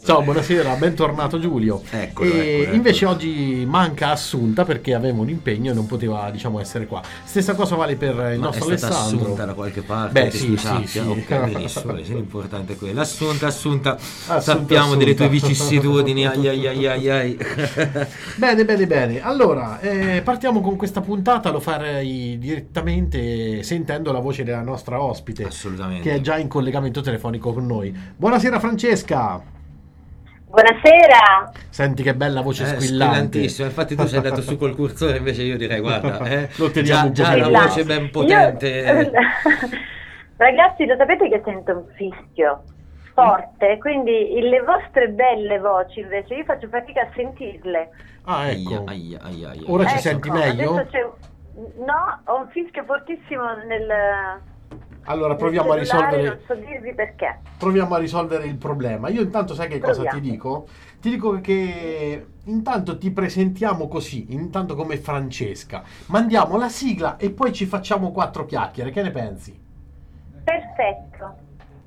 Ciao, buonasera, bentornato Giulio. Eccolo. Invece oggi manca Assunta perché aveva un impegno e non poteva, essere qua. Stessa cosa vale per il Ma nostro è stata Alessandro. assunta da qualche parte? Beh, che sì, tu sì, sappia. sì. Ok, benissimo, l'importante è quello. Assunta. Assunta, Sappiamo delle tue assunta. vicissitudini. Ai ai ai ai ai. Bene, bene, bene. Allora, partiamo con questa puntata. Lo farei direttamente sentendo la voce della nostra ospite, Assolutamente. che è già in collegamento telefonico con noi. Buonasera Francesca. Buonasera. Senti che bella voce squillante. Squillantissimo. Infatti tu sei andato su col cursore, invece io direi guarda, Lo teniamo un po' già più la in là. voce ben potente. Ragazzi, lo sapete che sento un fischio forte, quindi le vostre belle voci invece io faccio fatica a sentirle. Ah, ecco. Aia. Ora ci Ecco, senti meglio? adesso no, ho un fischio fortissimo Allora nel proviamo a cellulare, risolvere. non so dirvi perché. Proviamo a risolvere il problema. Io intanto sai che cosa Proviamo. ti dico? Ti dico che intanto ti presentiamo così, intanto come Francesca. Mandiamo la sigla e poi ci facciamo 4 chiacchiere. Che ne pensi? Perfetto.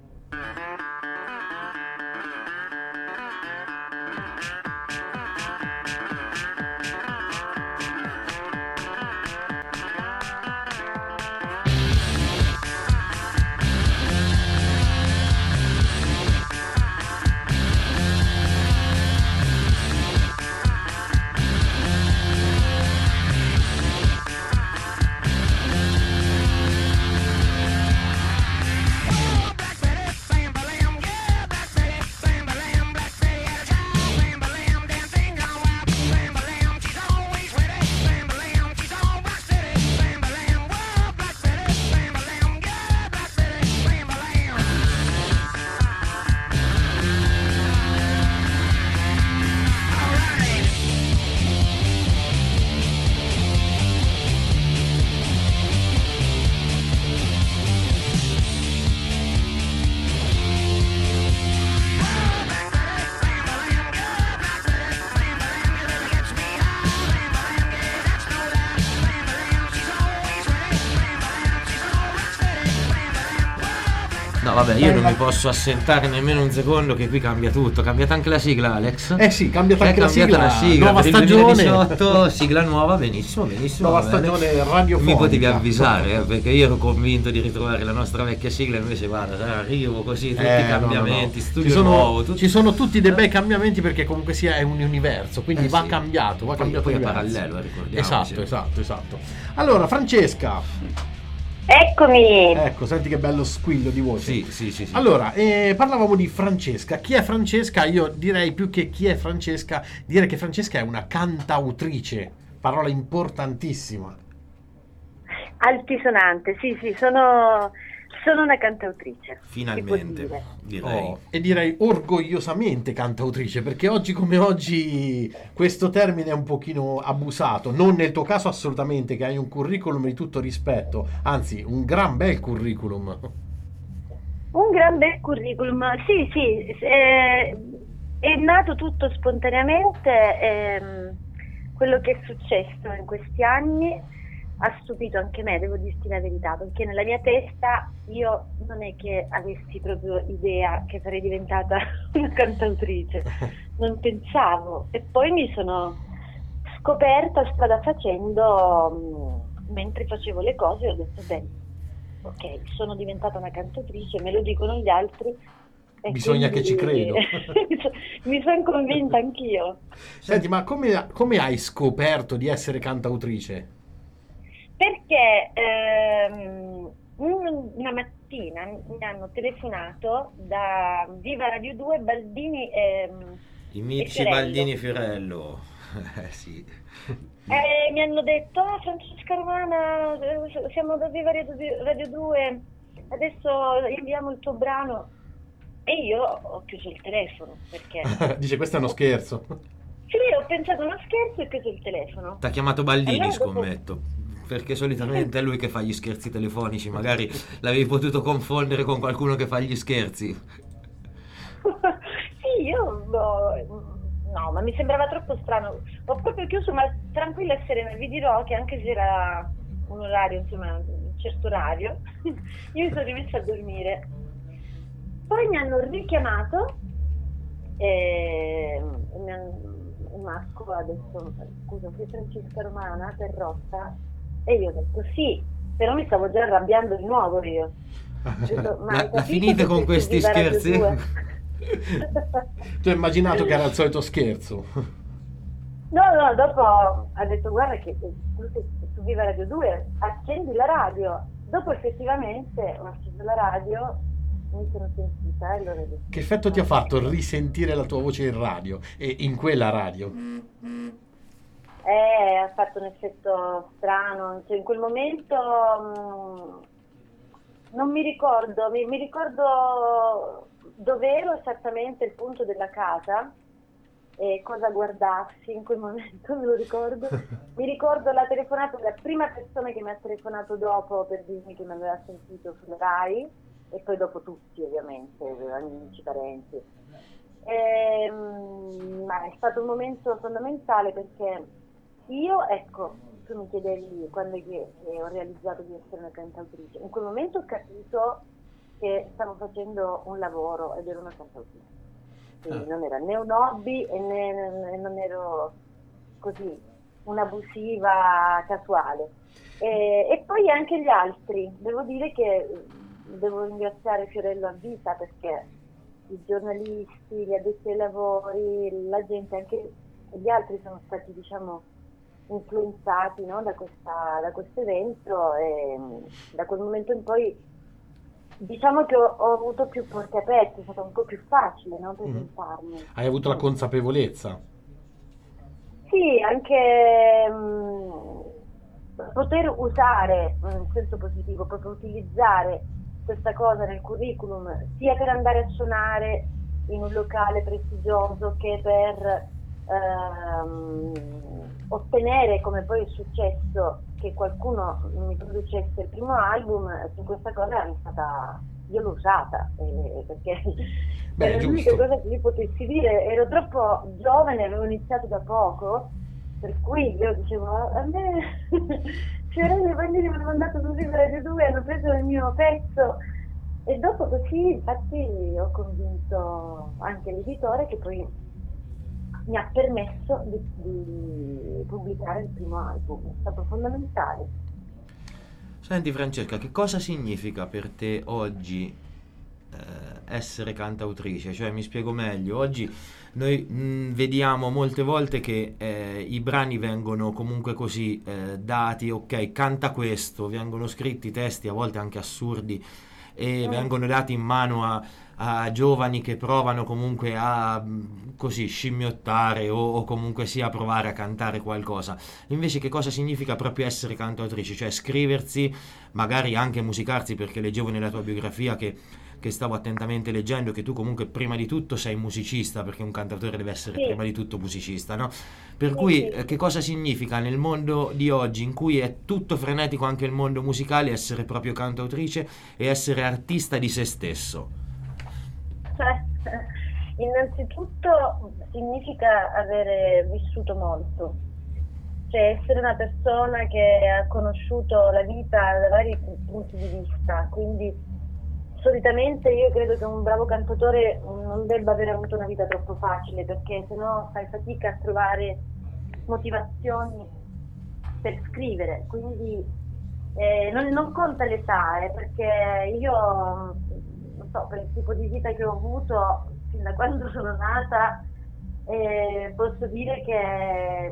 No, vabbè, io non mi posso assentare nemmeno un secondo che qui cambia tutto. Cambiata anche la sigla, Alex? Eh sì, cambiata anche la cambiata sigla. Nuova per il stagione. 2018, sigla nuova, benissimo. Nuova va bene. stagione radiofonica. Mi potevi avvisare, perché io ero convinto di ritrovare la nostra vecchia sigla, invece guarda, arrivo così, tutti i cambiamenti, no. studio nuovo. Ci sono tutti dei bei cambiamenti perché comunque sia è un universo, quindi va sì. cambiato, va cambiato. Poi è universo. parallelo, ricordiamoci. Esatto. Allora, Francesca, Eccomi. ecco, senti che bello squillo di voce. Sì. Allora, parlavamo di Francesca. Chi è Francesca? Io direi più che chi è Francesca, dire che Francesca è una cantautrice, parola importantissima. Altisonante, sì, sono una cantautrice. Finalmente, si può dire. direi. E direi orgogliosamente cantautrice, perché oggi come oggi questo termine è un pochino abusato, non nel tuo caso assolutamente, che hai un curriculum di tutto rispetto, anzi un gran bel curriculum. Un gran bel curriculum, sì, è nato tutto spontaneamente, quello che è successo in questi anni ha stupito anche me, devo dirti la verità, perché nella mia testa io non è che avessi proprio idea che sarei diventata una cantautrice, non pensavo, e poi mi sono scoperta strada facendo, mentre facevo le cose ho detto bene, ok, sono diventata una cantautrice, me lo dicono gli altri e Bisogna che ci credo. mi sono convinta anch'io. Senti, ma come hai scoperto di essere cantautrice? Perché una mattina mi hanno telefonato da Viva Radio 2 Baldini I mitici Fiorello. Baldini e Fiorello. Sì. E mi hanno detto Francesca Romana, siamo da Viva Radio 2, adesso inviamo il tuo brano, e io ho chiuso il telefono perché Dice, questo è uno scherzo. sì, ho pensato uno scherzo e ho chiuso il telefono. T'ha chiamato Baldini, Allora dopo- scommetto. Perché solitamente è lui che fa gli scherzi telefonici, magari l'avevi potuto confondere con qualcuno che fa gli scherzi. Sì, io no, ma mi sembrava troppo strano. Ho proprio chiuso, ma tranquilla e serena. Vi dirò che anche se era un orario, insomma, un certo orario, io mi sono rimessa a dormire. Poi mi hanno richiamato e il masco ha detto: scusa, sei Francesca Romana Perrotta? E io ho detto sì, però mi stavo già arrabbiando di nuovo io. Ho detto, ma hai La capito finite che con sei su questi Viva Radio scherzi? 2? Tu hai immaginato che era il solito scherzo. No, no, dopo ha detto: guarda che tu sei su Viva Radio 2, accendi la radio. Dopo effettivamente ho acceso la radio, mi sono sentita e allora ho detto: Che effetto ti ha fatto risentire la tua voce in radio e in quella radio? Ha fatto un effetto strano, cioè, in quel momento non mi ricordo, mi ricordo dove ero esattamente, il punto della casa e cosa guardassi in quel momento, me lo ricordo. Mi ricordo la telefonata della prima persona che mi ha telefonato dopo per dirmi che mi aveva sentito sulla Rai, e poi dopo tutti ovviamente, amici, parenti. Ma è stato un momento fondamentale perché io, ecco, tu mi chiedevi quando è che ho realizzato di essere una cantautrice. In quel momento ho capito che stavo facendo un lavoro ed ero una cantautrice. Quindi non era né un hobby e non ero così un'abusiva casuale. E poi anche gli altri, devo dire che devo ringraziare Fiorello a vita perché i giornalisti, gli addetti ai lavori, la gente, anche gli altri sono stati, diciamo, influenzati, no, da questo evento e da quel momento in poi diciamo che ho avuto più porte aperte, è stato un po' più facile, no, Mhm. presentarmi. Hai avuto la consapevolezza. Sì, anche poter usare, in senso positivo, proprio utilizzare questa cosa nel curriculum, sia per andare a suonare in un locale prestigioso che per ottenere, come poi è successo, che qualcuno mi producesse il primo album. Su questa cosa è stata, io l'ho usata, perché Beh, è era l'unica giusto. cosa che io potessi dire. Ero troppo giovane, avevo iniziato da poco, per cui io dicevo: a me Fiorello e Vanini mi hanno mandato su Viva Radio 2, hanno preso il mio pezzo, e dopo così infatti ho convinto anche l'editore, che poi mi ha permesso di pubblicare il primo album. È stato fondamentale. Senti Francesca, che cosa significa per te oggi essere cantautrice? Cioè, mi spiego meglio. Oggi noi vediamo molte volte che i brani vengono comunque così dati, ok, canta questo, vengono scritti testi a volte anche assurdi e Mm. vengono dati in mano a giovani che provano comunque a così scimmiottare o comunque sia provare a cantare qualcosa. Invece che cosa significa proprio essere cantautrice? Cioè scriversi, magari anche musicarsi, perché leggevo nella tua biografia che stavo attentamente leggendo che tu comunque prima di tutto sei musicista, perché un cantautore deve essere Sì, prima di tutto musicista, no? Per sì, cui sì. che cosa significa nel mondo di oggi in cui è tutto frenetico anche il mondo musicale essere proprio cantautrice e essere artista di se stesso? Cioè, innanzitutto significa avere vissuto molto, cioè essere una persona che ha conosciuto la vita da vari punti di vista, quindi solitamente io credo che un bravo cantautore non debba aver avuto una vita troppo facile, perché sennò fai fatica a trovare motivazioni per scrivere, quindi non conta l'età, perché io, non so, per il tipo di vita che ho avuto fin da quando sono nata, posso dire che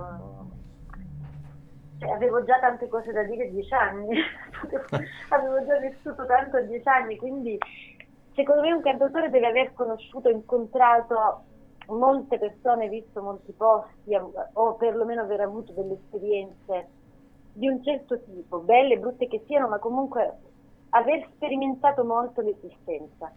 cioè, avevo già tante cose da dire a 10 anni, avevo già vissuto tanto a 10 anni, quindi secondo me un cantautore deve aver conosciuto, incontrato molte persone, visto molti posti, o perlomeno aver avuto delle esperienze di un certo tipo, belle, brutte che siano, ma comunque aver sperimentato molto l'esistenza.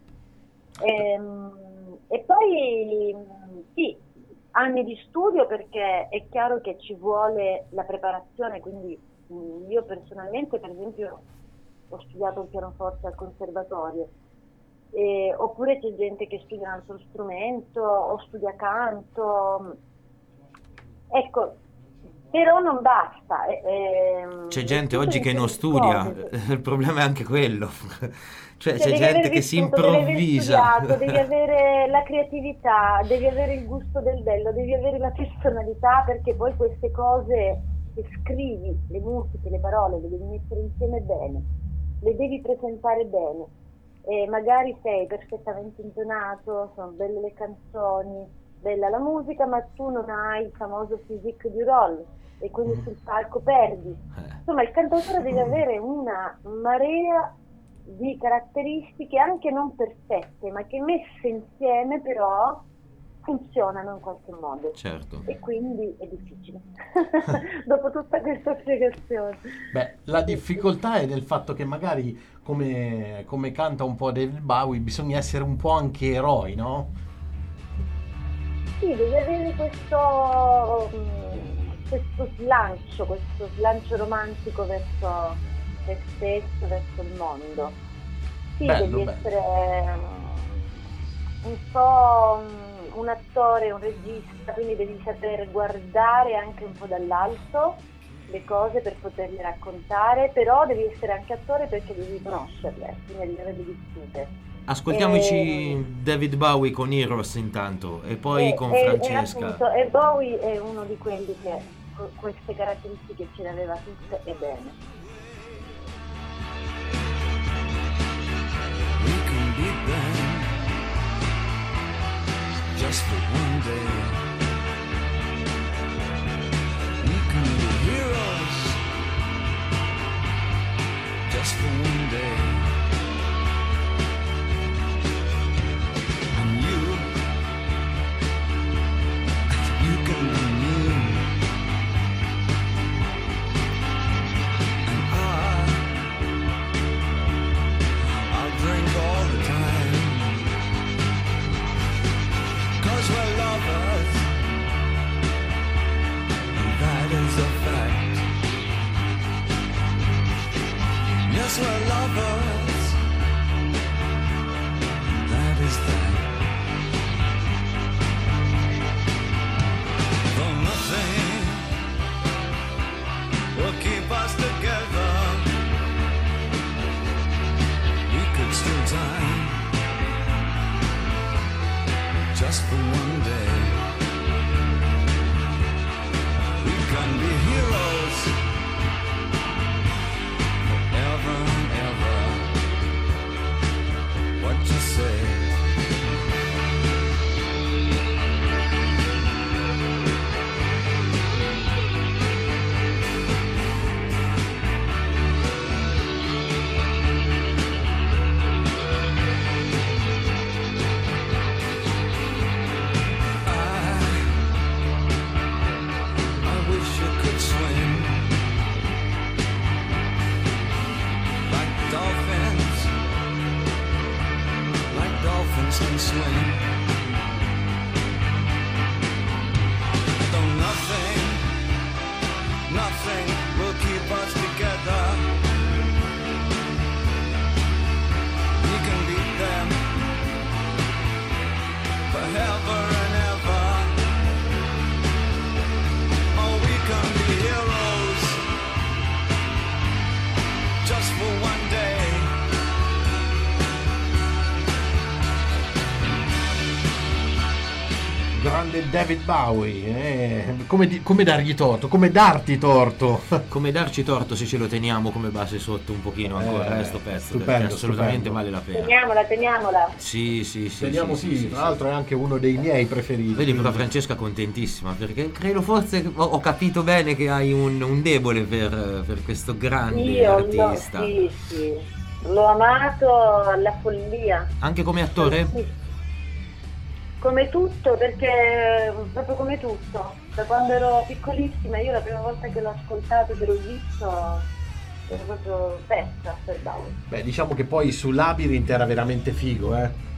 E poi sì, anni di studio, perché è chiaro che ci vuole la preparazione, quindi io personalmente, per esempio, ho studiato il pianoforte al conservatorio, oppure c'è gente che studia un altro strumento o studia canto. Ecco, Però non basta. C'è gente oggi che non studia, il problema è anche quello. Cioè c'è gente che si improvvisa. Devi avere la creatività, devi avere il gusto del bello, devi avere la personalità, perché poi queste cose che scrivi, le musiche, le parole, le devi mettere insieme bene, le devi presentare bene. E magari sei perfettamente intonato, sono belle le canzoni, bella la musica, ma tu non hai il famoso physique du rôle e quindi sul palco perdi. Insomma, il cantautore deve avere una marea di caratteristiche anche non perfette, ma che messe insieme però funzionano in qualche modo. Certo. E quindi è difficile. Dopo tutta questa spiegazione. Beh, la difficoltà è nel fatto che magari come canta un po' David Bowie bisogna essere un po' anche eroi, no? Sì, devi avere questo slancio romantico verso te stesso, verso il mondo. Sì, Bello, devi essere un po' un attore, un regista, quindi devi saper guardare anche un po' dall'alto le cose per poterle raccontare, però devi essere anche attore perché devi conoscerle, quindi devi averle vissute. Ascoltiamoci David Bowie con Heroes intanto e poi con Francesca. E Bowie è uno di quelli che queste caratteristiche ce le aveva tutte e bene. We can beat them just for one day. We can be heroes just for one day. And you can be me. And I'll drink all the time. 'Cause we're lovers, and that is a fact. Yes, we're lovers, and that is that. Though nothing will keep us together, we could still die just for one day. We can be heroes forever and ever. What you say? Can swing. Though nothing will keep us together. We can beat them forever and ever. Oh, we can be heroes just for one day. Grande David Bowie, come dargli torto, come darti torto. Come darci torto se ce lo teniamo come base sotto un pochino ancora sto pezzo, stupendo, perché assolutamente stupendo. vale la pena. Teniamola. Sì, Teniamo sì, tra l'altro è anche uno dei miei preferiti. Vedi, però Francesca contentissima perché credo forse ho capito bene che hai un debole per questo grande artista. Sì, l'ho amato alla follia. Anche come attore? Sì. Come tutto, perché proprio come tutto, da quando ero piccolissima, io la prima volta che l'ho ascoltato, che l'ho visto, ero proprio pezza per Bowie. Beh, diciamo che poi su Labyrinth era veramente figo,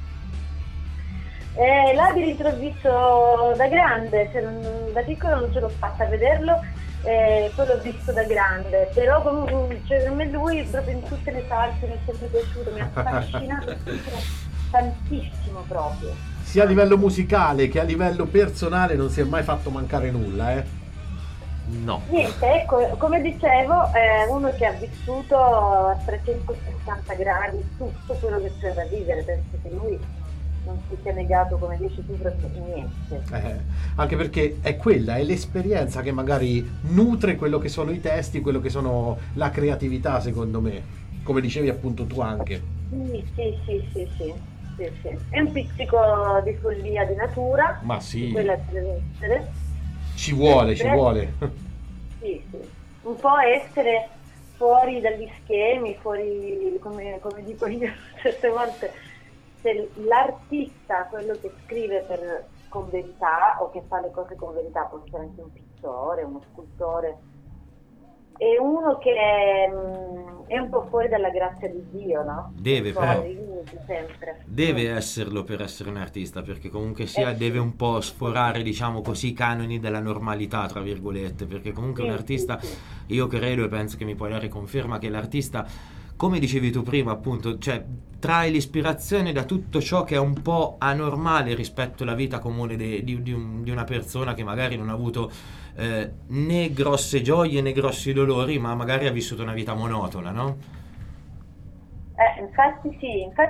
Labyrinth l'ho visto da grande, da piccola non ce l'ho fatta a vederlo, poi l'ho visto da grande, però comunque per me lui proprio in tutte le salse mi è sempre piaciuto, mi ha affascinato tantissimo proprio. Sia a livello musicale che a livello personale non si è mai fatto mancare nulla, No. Niente, ecco, come dicevo, è uno che ha vissuto a 360 gradi tutto quello che c'è da vivere, penso che lui non si sia negato, come dici tu, proprio niente. Anche perché è l'esperienza che magari nutre quello che sono i testi, quello che sono la creatività, secondo me, come dicevi appunto tu anche. Sì. È un pizzico di follia di natura, Ma sì, quella che deve essere. ci vuole. Sì. Un po' essere fuori dagli schemi, fuori, come dico io certe volte, se l'artista, quello che scrive con verità o che fa le cose con verità, può essere anche un pittore, uno scultore, è uno che è un po' fuori dalla grazia di Dio, no? Deve, Fuori però. dai limiti, sempre. Deve esserlo per essere un artista, perché comunque sia Sì. deve un po' sforare, diciamo così, i canoni della normalità, tra virgolette, perché comunque Sì, un artista, sì. io credo e penso che mi puoi dare conferma che l'artista, come dicevi tu prima, appunto, cioè trae l'ispirazione da tutto ciò che è un po' anormale rispetto alla vita comune di una persona che magari non ha avuto né grosse gioie né grossi dolori, ma magari ha vissuto una vita monotona, no? Infatti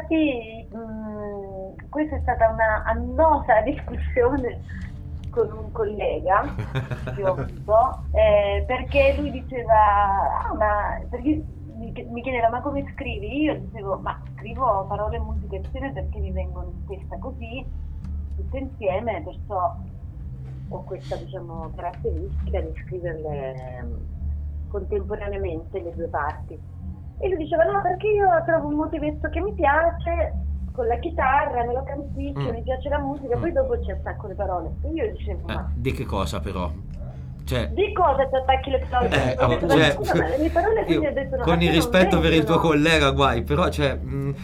questa è stata una annosa discussione con un collega che ho avuto, perché lui diceva, perché mi chiedeva ma come scrivi? Io dicevo, ma scrivo parole e musica insieme perché mi vengono in testa così, tutte insieme, perciò ho questa, diciamo, caratteristica di scriverle contemporaneamente le due parti. E lui diceva no, perché io trovo un motivetto che mi piace, con la chitarra, me lo canticchio, mi piace la musica, poi dopo ci attacco le parole. E io dicevo, ma Di che cosa però? Cioè, di cosa ti attacchi le parole? Ho detto, ma scusa, ma le mie parole, quindi ho detto, no, con a te il non rispetto per il tuo vengono. collega, guai, però cioè,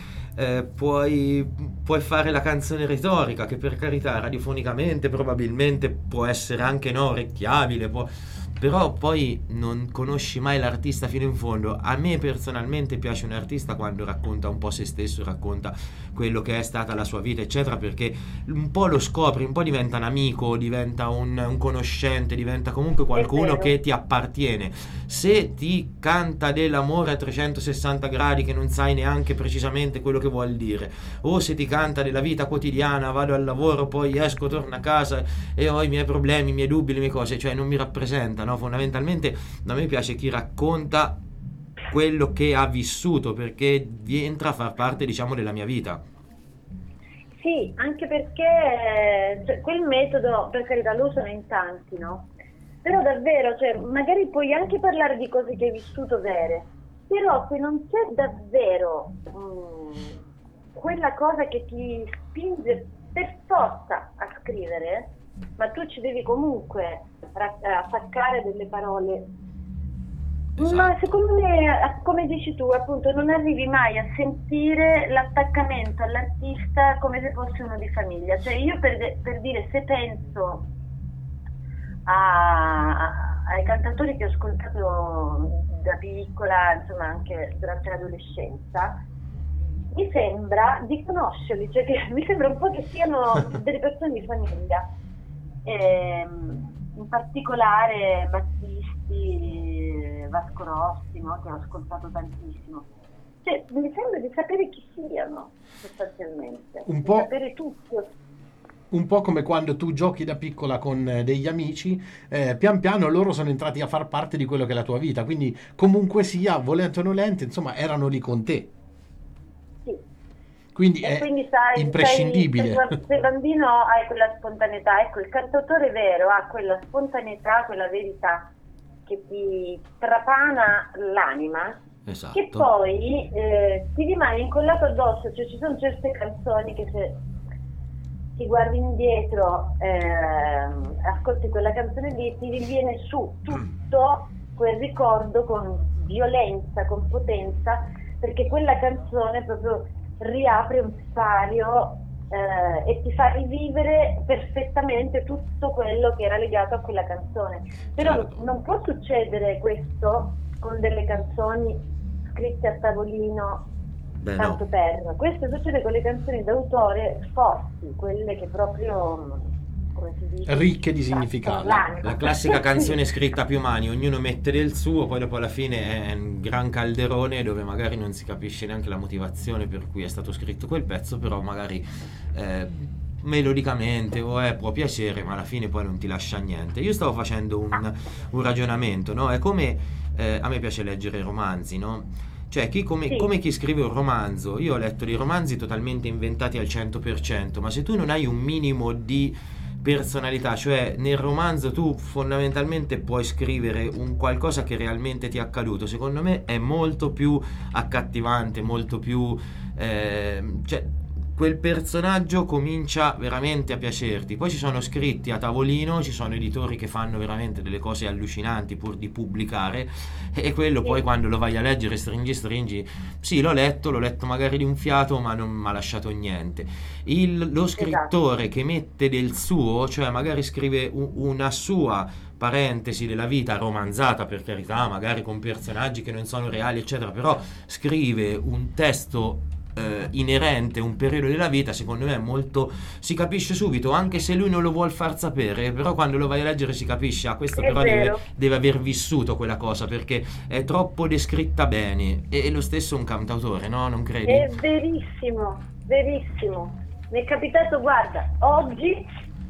puoi fare la canzone retorica, che per carità radiofonicamente probabilmente può essere anche no orecchiabile, però poi non conosci mai l'artista fino in fondo. A me personalmente piace un artista quando racconta un po' se stesso, racconta quello che è stata la sua vita, eccetera, perché un po' lo scopri, un po' diventa un amico, diventa un conoscente, diventa comunque qualcuno vero. che ti appartiene. Se ti canta dell'amore a 360 gradi che non sai neanche precisamente quello che vuol dire, o se ti canta della vita quotidiana, vado al lavoro, poi esco, torno a casa e ho i miei problemi, i miei dubbi, le mie cose, cioè non mi rappresenta, no? Fondamentalmente a me piace chi racconta quello che ha vissuto, perché entra a far parte, diciamo, della mia vita. Sì, anche perché cioè, quel metodo, per carità, lo usano in tanti, no? Però davvero, cioè, magari puoi anche parlare di cose che hai vissuto vere, però se non c'è davvero quella cosa che ti spinge per forza a scrivere, ma tu ci devi comunque attaccare delle parole. Esatto. Ma secondo me, come dici tu, appunto, non arrivi mai a sentire l'attaccamento all'artista come se fosse uno di famiglia. Cioè io per dire, se penso ai cantatori che ho ascoltato da piccola, insomma anche durante l'adolescenza, mi sembra di conoscerli, cioè che mi sembra un po' che siano delle persone di famiglia. In particolare Battisti, Vasco Rossi, no, che ho ascoltato tantissimo. Cioè, mi sembra di sapere chi siano, sostanzialmente. Un di po'. sapere tutto. Un po' come quando tu giochi da piccola con degli amici, pian piano loro sono entrati a far parte di quello che è la tua vita, quindi comunque sia, volente o nolente, insomma, erano lì con te. Sì. Quindi E è quindi sai, imprescindibile. se il bambino ha quella spontaneità, ecco, il cantautore vero ha quella spontaneità, quella verità che ti trapana l'anima, Esatto. che poi ti rimane incollato addosso. Cioè ci sono certe canzoni che se ti guardi indietro, ascolti quella canzone lì, ti riviene su tutto quel ricordo con violenza, con potenza, perché quella canzone proprio riapre un sipario e ti fa rivivere perfettamente tutto quello che era legato a quella canzone. Però Certo. non può succedere questo con delle canzoni scritte a tavolino Beh, tanto no. per. Questo succede con le canzoni d'autore forti, quelle che proprio, come si dice, Ricche di significato. La classica canzone scritta a più mani, ognuno mette del suo, poi dopo alla fine è un gran calderone dove magari non si capisce neanche la motivazione per cui è stato scritto quel pezzo, però magari melodicamente può piacere, ma alla fine poi non ti lascia niente. Io stavo facendo un ragionamento, no? È come a me piace leggere romanzi, no? Cioè, come chi scrive un romanzo, io ho letto dei romanzi totalmente inventati al 100%, ma se tu non hai un minimo di personalità, cioè nel romanzo tu fondamentalmente puoi scrivere un qualcosa che realmente ti è accaduto, secondo me è molto più accattivante, molto più cioè quel personaggio comincia veramente a piacerti. Poi ci sono scritti a tavolino, ci sono editori che fanno veramente delle cose allucinanti pur di pubblicare, e quello poi quando lo vai a leggere stringi, sì, l'ho letto magari di un fiato, ma non mi ha lasciato niente. Lo scrittore che mette del suo, cioè magari scrive una sua parentesi della vita romanzata, per carità, magari con personaggi che non sono reali eccetera, però scrive un testo inerente a un periodo della vita, secondo me è molto, si capisce subito, anche se lui non lo vuol far sapere, però quando lo vai a leggere si capisce, questo però deve aver vissuto quella cosa, perché è troppo descritta bene, e lo stesso un cantautore, no? Non credi? È verissimo, verissimo. Mi è capitato, guarda, oggi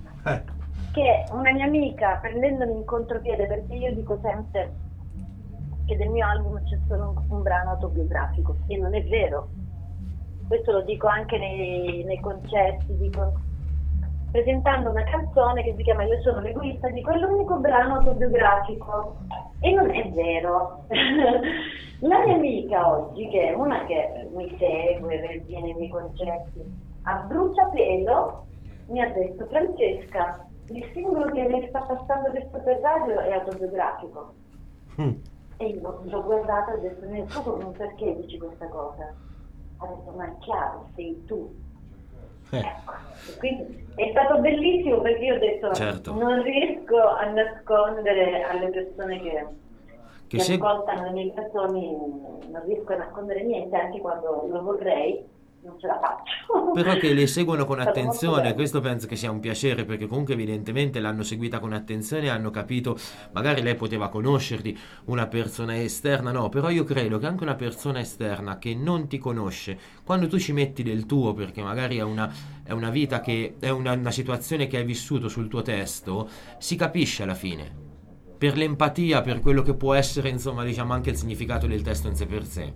che una mia amica, prendendomi in contropiede, perché io dico sempre che del mio album c'è solo un brano autobiografico, e non è vero. Questo lo dico anche nei concerti, dico, presentando una canzone che si chiama Io sono l'egoista, dico è l'unico brano autobiografico, e non è vero. La mia amica oggi, che è una che mi segue, viene ai miei concerti, a bruciapelo mi ha detto: Francesca, il singolo che mi sta passando adesso per radio è autobiografico. E io l'ho guardata e ho detto: perché dici questa cosa? Ha detto: ma è chiaro, sei tu. Ecco, quindi è stato bellissimo, perché io ho detto certo, non riesco a nascondere alle persone che ascoltano le mie canzoni, non riesco a nascondere niente, anche quando lo vorrei non ce la faccio. Però che le seguono con attenzione, questo penso che sia un piacere, perché comunque evidentemente l'hanno seguita con attenzione, hanno capito, magari lei poteva conoscerti, una persona esterna no, però io credo che anche una persona esterna che non ti conosce, quando tu ci metti del tuo, perché magari è una vita che è una situazione che hai vissuto sul tuo testo, si capisce alla fine, per l'empatia, per quello che può essere, insomma, diciamo anche il significato del testo in sé per sé.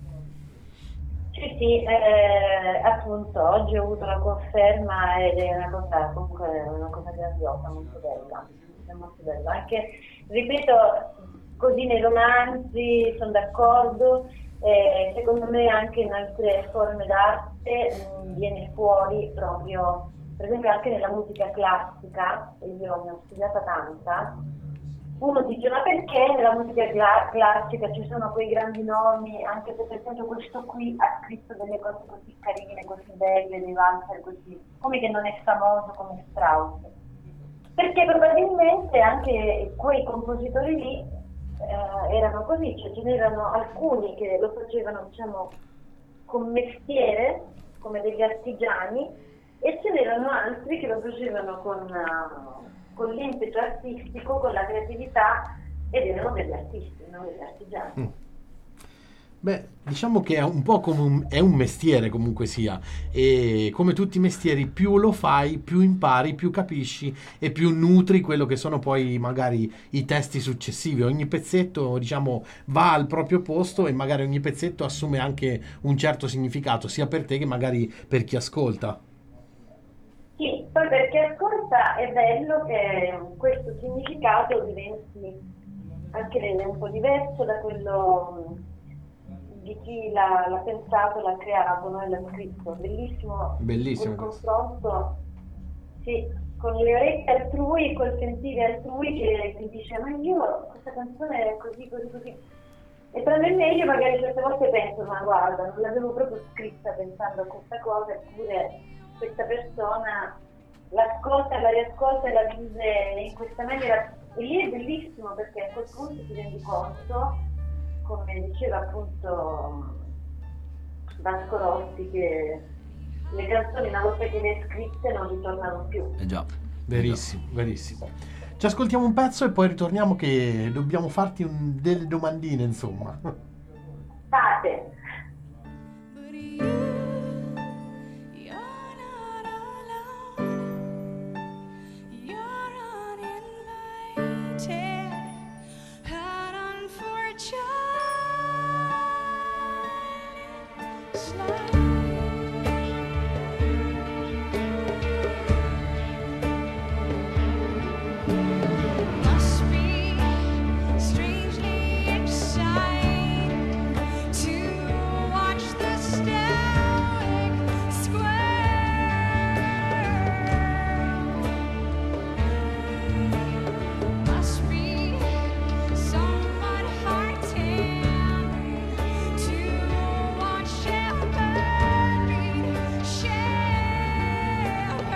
Sì, appunto oggi ho avuto la conferma, ed è una cosa, comunque una cosa grandiosa, molto bella, è molto bella. Anche, ripeto, così nei romanzi sono d'accordo, secondo me anche in altre forme d'arte viene fuori proprio, per esempio anche nella musica classica, io ne ho studiata tanta. Uno dice: ma perché nella musica classica ci sono quei grandi nomi, anche se per esempio questo qui ha scritto delle cose così carine, così belle, dei valzer così, come che non è famoso come Strauss? Perché probabilmente anche quei compositori lì erano così, cioè ce n'erano alcuni che lo facevano, diciamo, con mestiere, come degli artigiani, e ce n'erano altri che lo facevano con l'impeto artistico, con la creatività, ed erano degli artisti, non degli artigiani. Beh, diciamo che è un po' come è un mestiere, comunque sia, e come tutti i mestieri, più lo fai, più impari, più capisci e più nutri quello che sono poi magari i testi successivi. Ogni pezzetto, diciamo, va al proprio posto, e magari ogni pezzetto assume anche un certo significato, sia per te che magari per chi ascolta. Sì, poi per chi ascolta è bello che questo significato diventi anche un po' diverso da quello di chi l'ha pensato, l'ha creato, no? L'ha scritto. Bellissimo il confronto, sì, con le orecchie altrui, col sentire altrui che ti dice: ma io questa canzone è così, così, così. E tra me e me io magari certe volte penso: ma guarda, non l'avevo proprio scritta pensando a questa cosa, eppure questa persona l'ascolta, la riascolta e la vive in questa maniera. E lì è bellissimo, perché a quel punto ti rendi conto, come diceva appunto Vasco Rossi, che le canzoni una volta che le hai scritte non ritornano più. Già. Verissimo, verissimo. Ci ascoltiamo un pezzo e poi ritorniamo che dobbiamo farti delle domandine, insomma. Fate. But you're not alone. You're uninvited, out on for a child's life. Must be strangely exciting to watch the stoic square. Must be somewhat heart-tearing to watch shepherd beat shepherd.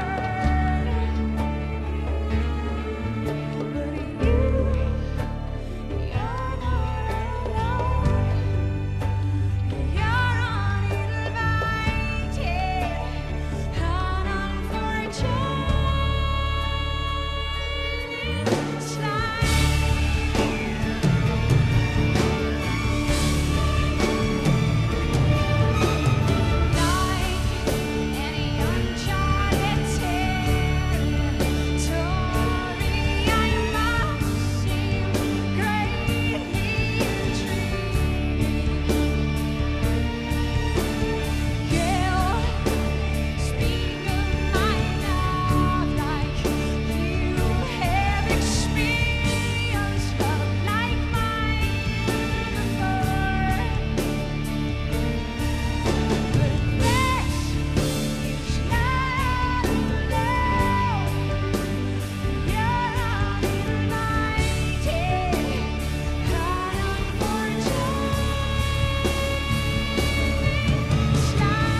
But you're not alone. You're uninvited, out on for a child's life. Like any uncharted territory, I must seem greatly intrigued. You speak of my love like you have experienced love like mine before. But this is not love. You're uninvited, out on for a child's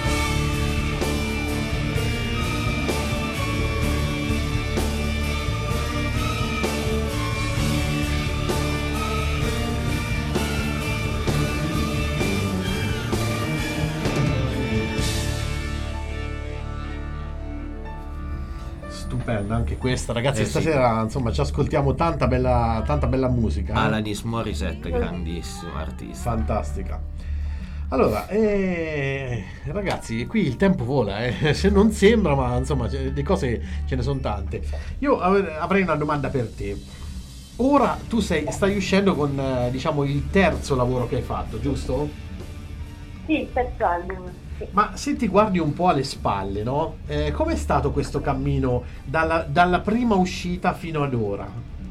Stupenda anche questa, ragazzi. Sì. Stasera insomma ci ascoltiamo tanta bella musica. Alanis Morissette, grandissimo artista. Fantastica. Allora, ragazzi, qui il tempo vola, se non sembra, ma insomma le cose ce ne sono tante. Io avrei una domanda per te. Ora tu stai uscendo con diciamo il terzo lavoro che hai fatto, giusto? Sì, il terzo album. Sì. Ma se ti guardi un po' alle spalle, no? Com'è stato questo cammino dalla prima uscita fino ad ora?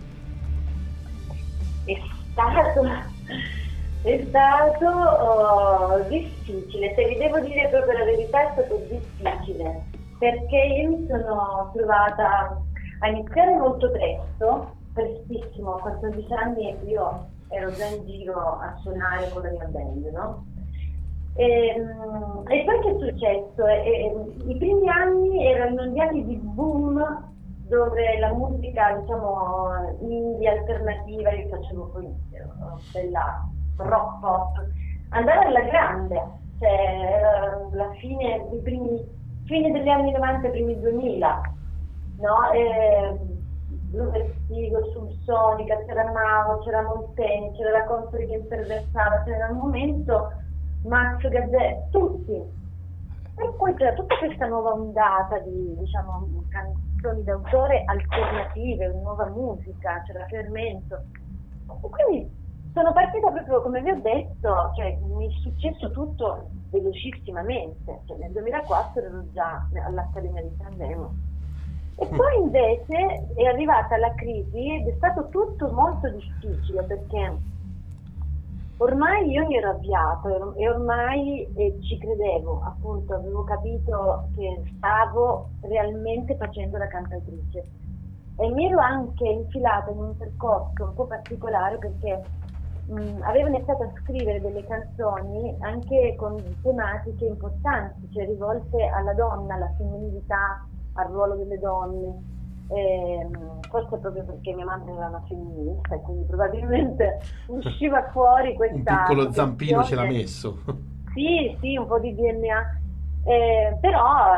È stato difficile, se vi devo dire proprio la verità è stato difficile, perché io mi sono trovata a iniziare molto presto, prestissimo, a 14 anni io ero già in giro a suonare con la mia band, no? E poi che è successo? I primi anni erano gli anni di boom, dove la musica, diciamo, indie alternativa, io facevo poi bella rock pop, andava alla grande, cioè la fine degli anni 90, primi 2000, no? Blue Vestigo, Subsonica, c'era Mao, c'era Molteni, c'era la Consoli che intervistava, c'era un momento Max Gazzè, tutti. E poi c'era tutta questa nuova ondata di, diciamo, canzoni d'autore alternative, nuova musica, c'era Fermento. E quindi sono partita proprio, come vi ho detto, cioè mi è successo tutto velocissimamente. Cioè, nel 2004 ero già all'Accademia di Sanremo. E poi invece è arrivata la crisi ed è stato tutto molto difficile, perché ormai io mi ero avviato e ormai ci credevo, appunto, avevo capito che stavo realmente facendo la cantautrice e mi ero anche infilata in un percorso un po' particolare, perché avevo iniziato a scrivere delle canzoni anche con tematiche importanti, cioè rivolte alla donna, alla femminilità, al ruolo delle donne. Forse proprio perché mia madre era una femminista e quindi probabilmente usciva fuori questa Un piccolo zampino ce l'ha questione. messo. Sì, un po' di DNA. Però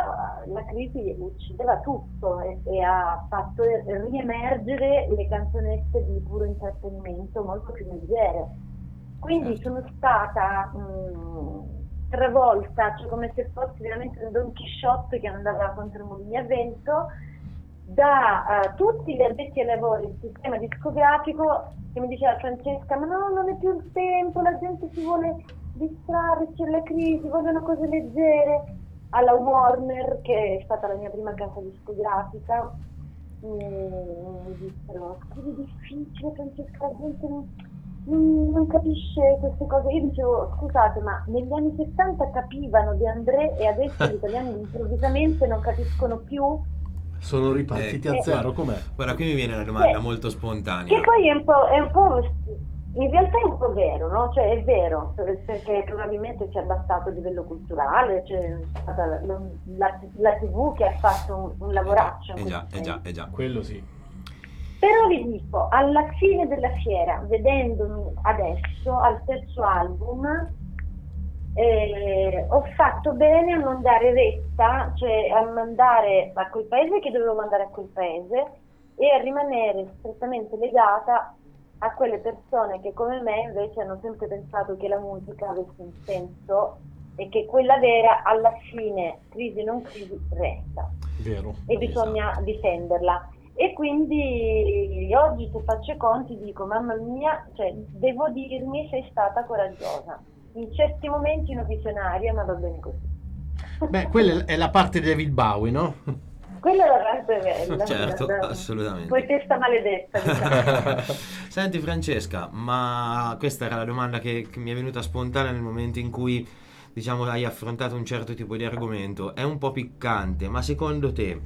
la crisi uccideva tutto e ha fatto riemergere le canzonette di puro intrattenimento molto più leggere. Quindi sono stata travolta, cioè come se fossi veramente un Don Chisciotte che andava contro i mulini a vento, da tutti gli addetti ai lavori del sistema discografico che mi diceva: Francesca, ma no, non è più il tempo, la gente si vuole distrarre, c'è la crisi, vogliono cose leggere, alla Warner, che è stata la mia prima casa discografica. Mi dissero: scrivi difficile, Francesca, la gente non capisce queste cose. Io dicevo: scusate, ma negli anni 70 capivano De André e adesso gli italiani improvvisamente non capiscono più? Sono ripartiti a zero, com'è? Guarda, qui mi viene una domanda Che- molto spontanea. Che poi è un po' in realtà è un po' vero, no? Cioè è vero, perché probabilmente si è abbassato il livello culturale, c'è stata la TV che ha fatto un lavoraccio. in questo senso. Eh già. Quello sì. Però vi dico, alla fine della fiera, vedendomi adesso al terzo album, ho fatto bene a non dare retta, cioè a mandare a quel paese che dovevo mandare a quel paese e a rimanere strettamente legata a quelle persone che come me invece hanno sempre pensato che la musica avesse un senso e che quella vera alla fine, crisi non crisi, resta Vero. e bisogna difenderla. E quindi oggi se faccio i conti dico: mamma mia, cioè, devo dirmi sei stata coraggiosa. In certi momenti una visionaria, ma va bene così. Beh, quella è la parte di David Bowie, no? Quella è la parte bella. Certo, guarda. assolutamente. Poi testa maledetta, diciamo. Senti Francesca, ma questa era la domanda che mi è venuta spontanea nel momento in cui, diciamo, hai affrontato un certo tipo di argomento. È un po' piccante, ma secondo te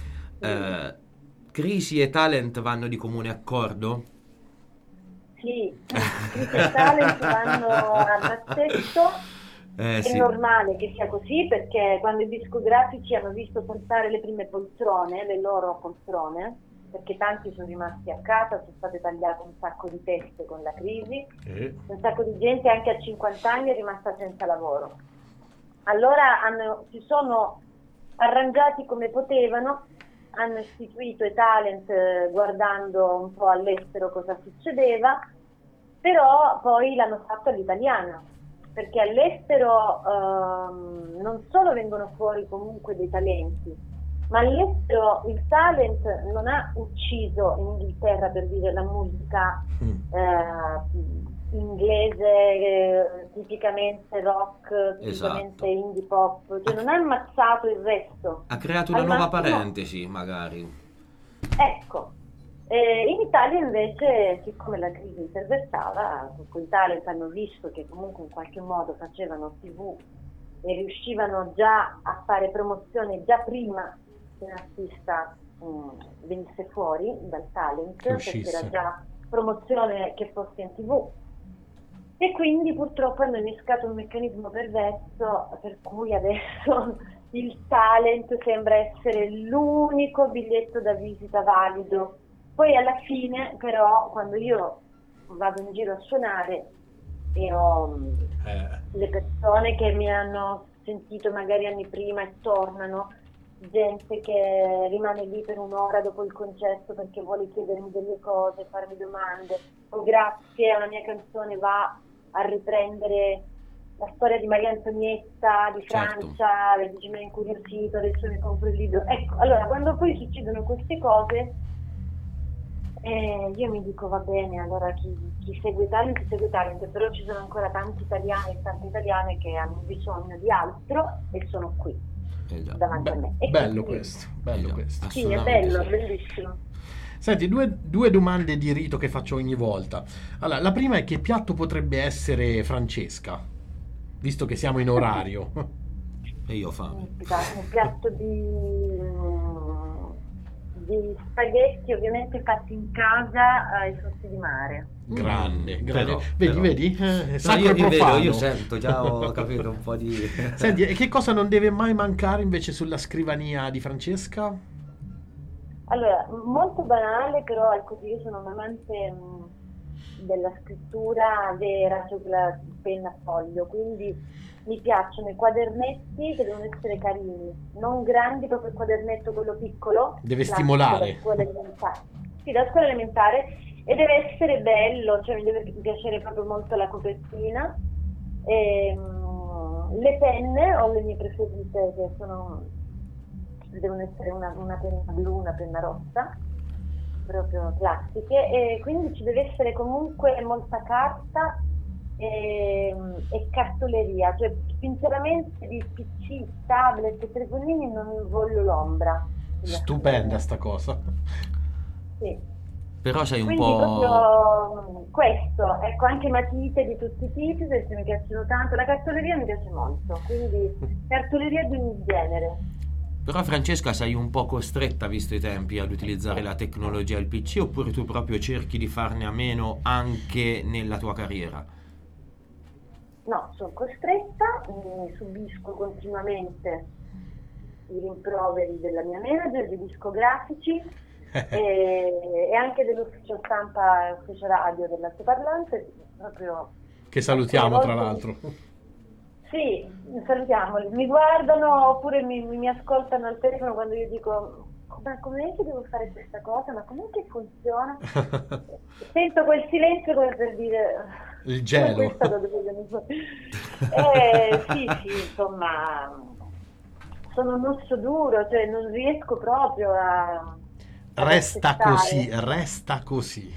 crisi e talent vanno di comune accordo? Sì, Crisi e talent vanno a braccetto. È Sì. normale che sia così, perché quando i discografici hanno visto saltare le prime poltrone, le loro poltrone, perché tanti sono rimasti a casa, sono state tagliate un sacco di teste con la crisi, un sacco di gente anche a 50 anni è rimasta senza lavoro. Allora si sono arrangiati come potevano, hanno istituito i talent guardando un po' all'estero cosa succedeva, però poi l'hanno fatto all'italiana, perché all'estero non solo vengono fuori comunque dei talenti, ma all'estero il talent non ha ucciso in Inghilterra, per dire, la musica inglese, tipicamente rock, tipicamente Esatto. indie pop, cioè non ha ammazzato il resto. Ha creato una Al nuova massimo- parentesi, magari. Ecco, in Italia invece, siccome la crisi interversava, quei talent hanno visto che comunque in qualche modo facevano TV e riuscivano già a fare promozione già prima che un artista venisse fuori dal talent, perché uscisse. era già promozione che fosse in TV. E quindi purtroppo hanno innescato un meccanismo perverso per cui adesso il talent sembra essere l'unico biglietto da visita valido. Poi alla fine però quando io vado in giro a suonare e ho le persone che mi hanno sentito magari anni prima e tornano, gente che rimane lì per un'ora dopo il concerto perché vuole chiedermi delle cose, farmi domande, o grazie a una mia canzone va a riprendere la storia di Maria Antonietta di Certo. Francia, e dice mi ha incuriosito, adesso mi compro il libro. Ecco, allora quando poi succedono queste cose io mi dico va bene, allora chi segue talent, però ci sono ancora tanti italiani e tante italiane che hanno bisogno di altro e sono qui Già. davanti a me. E Bello quindi- questo, bello Già. questo. Sì, è Assolutamente bello, sì. bellissimo. Senti, due domande di rito che faccio ogni volta. Allora, la prima è: che piatto potrebbe essere Francesca? Visto che siamo in orario. E io ho fame. Un piatto di spaghetti ovviamente fatti in casa ai frutti di mare. Grande, grande. Però. Vedi? No, Sacro io e profano. vedo, io sento, già ho capito un po' di... Senti, e che cosa non deve mai mancare invece sulla scrivania di Francesca? Allora, molto banale, però ecco, io sono un amante della scrittura vera, cioè quella penna a foglio, quindi mi piacciono i quadernetti che devono essere carini, non grandi, proprio il quadernetto quello piccolo, Deve classico stimolare. da scuola elementare. Sì, da scuola elementare, e deve essere bello, cioè mi deve piacere proprio molto la copertina. Le penne ho le mie preferite, che devono essere una penna blu, una penna rossa, proprio classiche, e quindi ci deve essere comunque molta carta e cartoleria, cioè sinceramente di PC, tablet e telefonini non voglio l'ombra. Stupenda sta cosa. Sì. Però sei un Quindi po'... proprio questo, ecco, anche matite di tutti i tipi, perché mi piacciono tanto, la cartoleria mi piace molto, quindi cartoleria di ogni genere. Però Francesca sei un po' costretta, visto i tempi, ad utilizzare la tecnologia e il PC, oppure tu proprio cerchi di farne a meno anche nella tua carriera? No, sono costretta, mi subisco continuamente i rimproveri della mia manager, dei discografici e anche dell'ufficio stampa e ufficio radio dell'altoparlante, proprio Che salutiamo alcune tra volte- l'altro. Sì, salutiamoli, mi guardano oppure mi ascoltano al telefono quando io dico ma com'è che devo fare questa cosa, ma com'è che funziona? Sento quel silenzio come per dire Il gelo. "Ma questa da dove viene fuori?" Sì, insomma, sono un osso duro, cioè non riesco proprio a Resta accettare. così, resta così.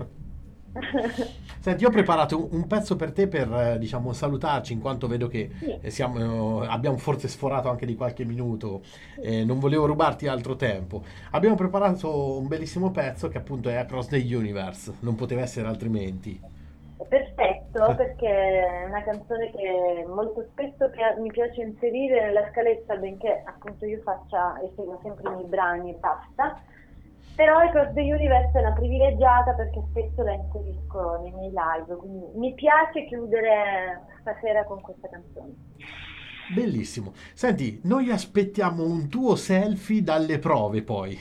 Senti, io ho preparato un pezzo per te per, diciamo, salutarci, in quanto vedo che Sì. abbiamo forse sforato anche di qualche minuto, non volevo rubarti altro tempo. Abbiamo preparato un bellissimo pezzo che appunto è Across the Universe, non poteva essere altrimenti. Perfetto, perché è una canzone che molto spesso mi piace inserire nella scaletta, benché appunto io faccia e seguo sempre i miei brani e basta. Però Across the Universe è una privilegiata perché spesso la inserisco nei miei live, quindi mi piace chiudere stasera con questa canzone. Bellissimo. Senti, noi aspettiamo un tuo selfie dalle prove poi.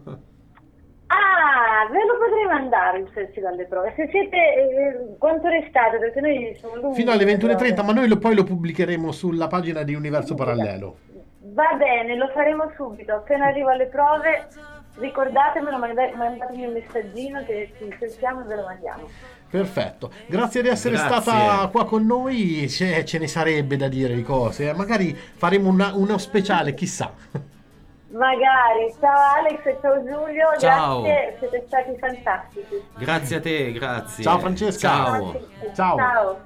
Ah, ve lo potrei mandare il selfie dalle prove. Se siete, quanto restate? Perché noi siamo lunghi. Fino alle le 21:30, prove. ma noi poi lo pubblicheremo sulla pagina di Universo Parallelo. Va bene, lo faremo subito. Appena arrivo alle prove, ricordatemelo, mandatemi un messaggino che ci sentiamo e ve lo mandiamo. Perfetto, grazie di essere Grazie. stata qua con noi. Ce ne sarebbe da dire di cose. Magari faremo uno speciale, chissà. Magari. Ciao Alex e ciao Giulio, Ciao. grazie, siete stati fantastici. Grazie a te, grazie. Ciao, Francesca. Ciao. Ciao. Ciao.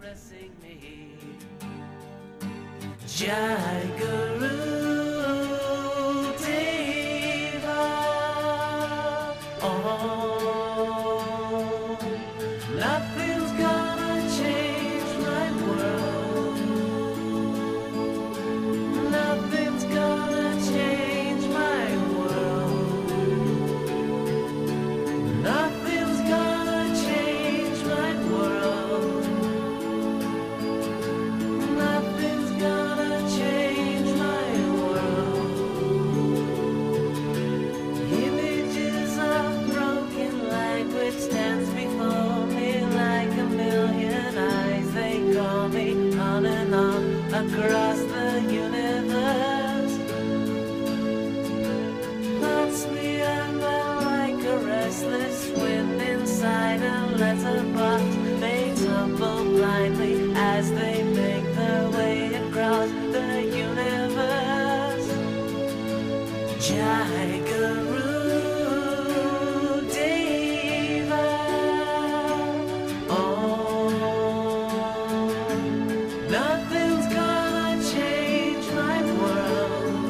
Jai Guru Deva. Oh, nothing's gonna change my world. Nothing's gonna change my world. Nothing's gonna change my world. Nothing's gonna change my world. Images of broken language stands before me like a million eyes. They call me on and on across the universe. Thoughts meander like a restless wind inside a letterbox. They tumble blindly as they make their way across the universe. Jai Guru Deva. Oh, nothing's gonna change my world.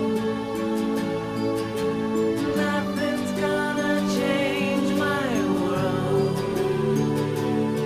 Nothing's gonna change my world.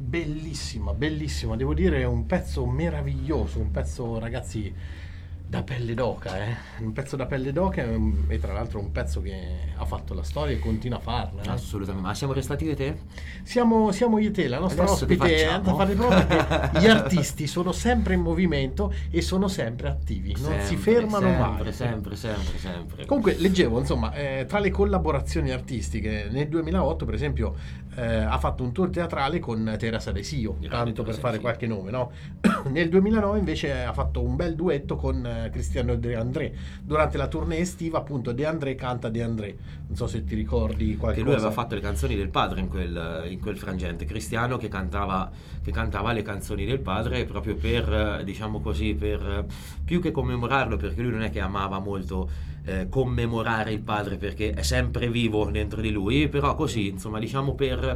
bellissima, bellissima, devo dire è un pezzo meraviglioso, un pezzo, ragazzi, da pelle d'oca, un pezzo da pelle d'oca e tra l'altro un pezzo che ha fatto la storia e continua a farla. Assolutamente. Ma siamo restati io e te? Siamo io e te, la nostra Adesso che ospite è facciamo? andata a fare prova che gli artisti sono sempre in movimento e sono sempre attivi, non si fermano mai. Sempre. Comunque leggevo, insomma, tra le collaborazioni artistiche nel 2008, per esempio, ha fatto un tour teatrale con Teresa De Sio, Grande tanto per Teresa fare De Sio. qualche nome, no? Nel 2009 invece ha fatto un bel duetto con Cristiano De André durante la tournée estiva, appunto. De André canta De André, non so se ti ricordi qualcosa. Che lui aveva fatto le canzoni del padre in quel frangente. Cristiano che cantava le canzoni del padre proprio per, diciamo così, per più che commemorarlo, perché lui non è che amava molto commemorare il padre, perché è sempre vivo dentro di lui, però così, insomma, diciamo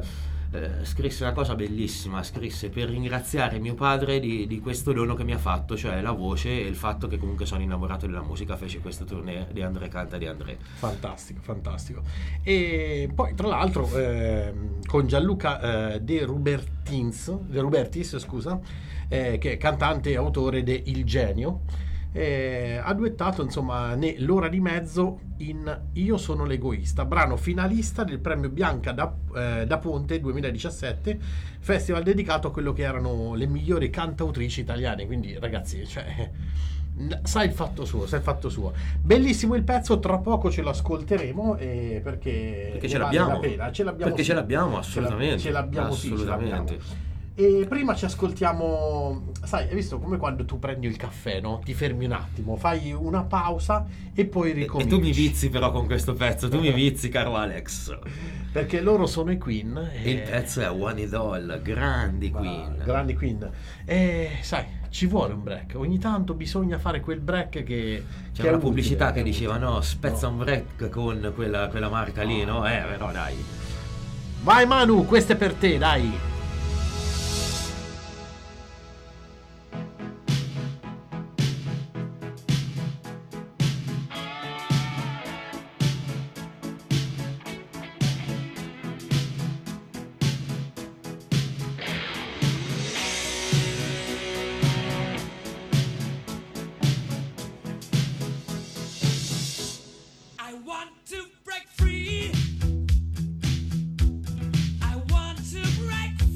scrisse una cosa bellissima, scrisse per ringraziare mio padre di questo dono che mi ha fatto, cioè la voce e il fatto che comunque sono innamorato della musica. Fece questo tournée di André canta di André. Fantastico. E poi tra l'altro con Gianluca De Rubertis, scusa, che è cantante e autore de Il Genio, ha duettato, insomma, l'ora di mezzo in Io sono l'egoista, brano finalista del premio Bianca da Ponte 2017, festival dedicato a quello che erano le migliori cantautrici italiane. Quindi ragazzi, cioè, sa il fatto suo. Bellissimo il pezzo, tra poco ce lo ascolteremo perché ce vale l'abbiamo. la pena. Ce l'abbiamo Assolutamente. Ce l'abbiamo. E prima ci ascoltiamo, sai, hai visto come quando tu prendi il caffè, no? Ti fermi un attimo, fai una pausa e poi E ricominci. tu mi vizi però con questo pezzo, tu mi vizi, caro Alex. Perché loro sono i Queen. E il pezzo è One Idol, grandi Queen. Grandi Queen. E sai, ci vuole un break. Ogni tanto bisogna fare quel break che C'è che è una utile, pubblicità che è diceva utile. no, spezza No. un break con quella marca lì, no? Però dai. Vai Manu, questo è per te, dai. I want to break free. I want to break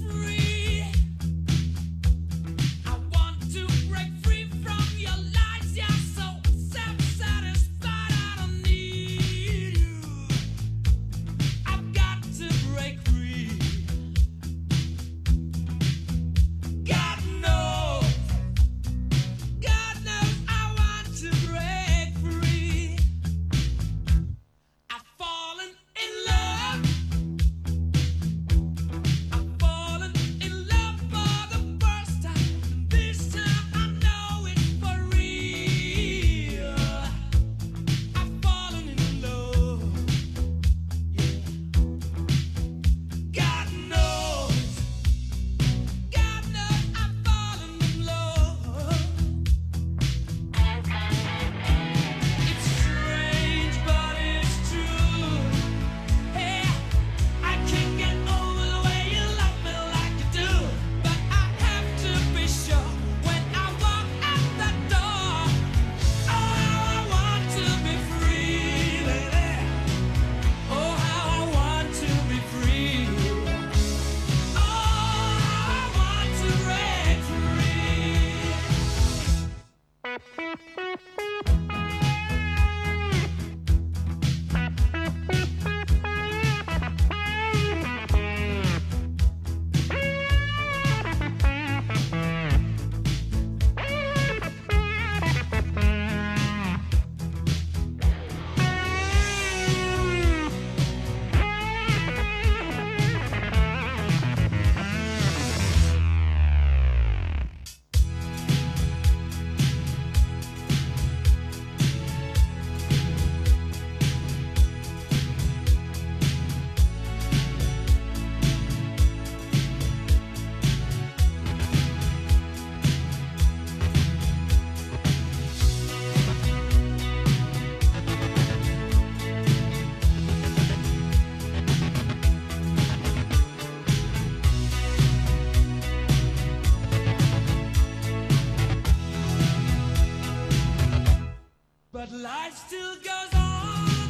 but life still goes on.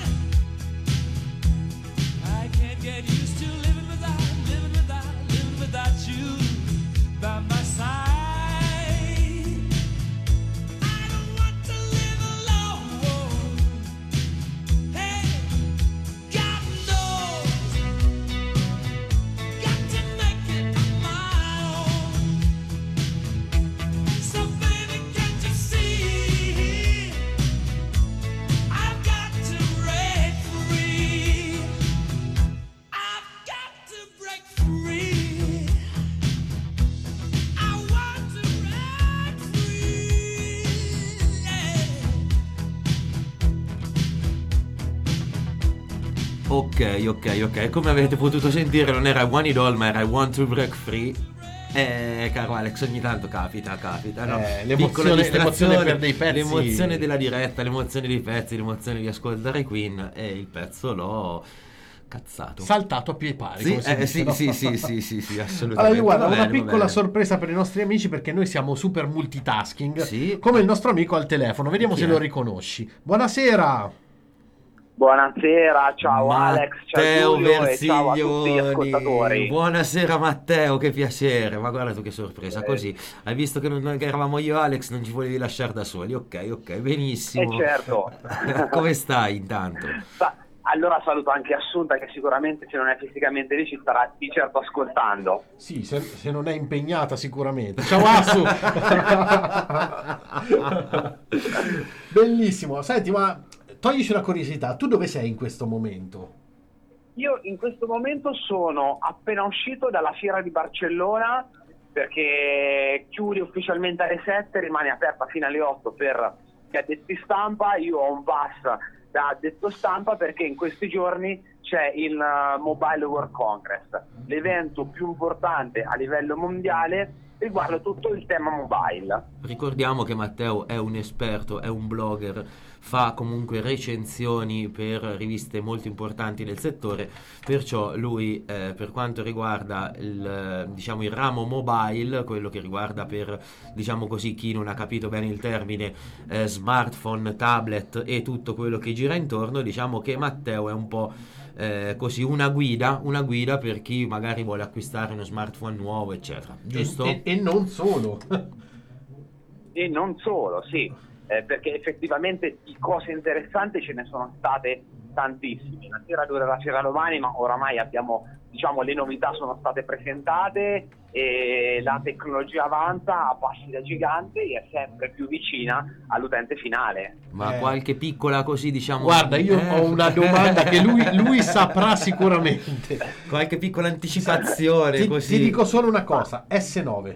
I can't get used to living without you by my side. I don't want to live alone. Hey, God knows, got to make it on my own. So baby, can't you see? I've got to break free. I've got to break free. I want to break free. Ok. Come avete potuto sentire, non era I Want It All, ma era I Want to Break Free. Caro Alex, ogni tanto capita, no? Piccola l'emozione per dei pezzi. l'emozione della diretta, l'emozione dei pezzi, l'emozione di ascoltare Queen, e il pezzo l'ho cazzato. Saltato a piedi pari, Sì, come si dice, no? sì, assolutamente. Allora, guarda, Va una bene, va piccola bene. sorpresa per i nostri amici, perché noi siamo super multitasking, Sì. come il nostro amico al telefono. Vediamo Chi se è? lo riconosci. Buonasera. Buonasera, ciao Alex, ciao Giulio e ciao a tutti gli ascoltatori. Buonasera Matteo, che piacere. Ma guarda tu che sorpresa, così hai visto che, che eravamo io e Alex, non ci volevi lasciare da soli. Ok, benissimo. certo. Come stai intanto? Allora saluto anche Assunta, che sicuramente se non è fisicamente lì ci starà di certo ascoltando. Sì, se non è impegnata sicuramente. Ciao Assu. Bellissimo. Senti, ma toglici una curiosità, tu dove sei in questo momento? Io in questo momento sono appena uscito dalla fiera di Barcellona, perché chiude ufficialmente alle 7, rimane aperta fino alle 8 per gli addetti stampa. Io ho un pass da addetto stampa perché in questi giorni c'è il Mobile World Congress, l'evento più importante a livello mondiale riguarda tutto il tema mobile. Ricordiamo che Matteo è un esperto, è un blogger, fa comunque recensioni per riviste molto importanti del settore, perciò lui per quanto riguarda il ramo mobile, quello che riguarda per, diciamo così, chi non ha capito bene il termine, smartphone, tablet e tutto quello che gira intorno, diciamo che Matteo è un po' così una guida per chi magari vuole acquistare uno smartphone nuovo, eccetera, giusto? E non solo. E non solo, sì, perché effettivamente di cose interessanti ce ne sono state tantissime. La fiera durerà fino a domani, ma oramai abbiamo, diciamo, le novità sono state presentate e la tecnologia avanza a passi da gigante e è sempre più vicina all'utente finale. Ma qualche piccola così, diciamo, Guarda, io ho una domanda che lui saprà sicuramente. qualche piccola anticipazione così. Ti dico solo una cosa, S9.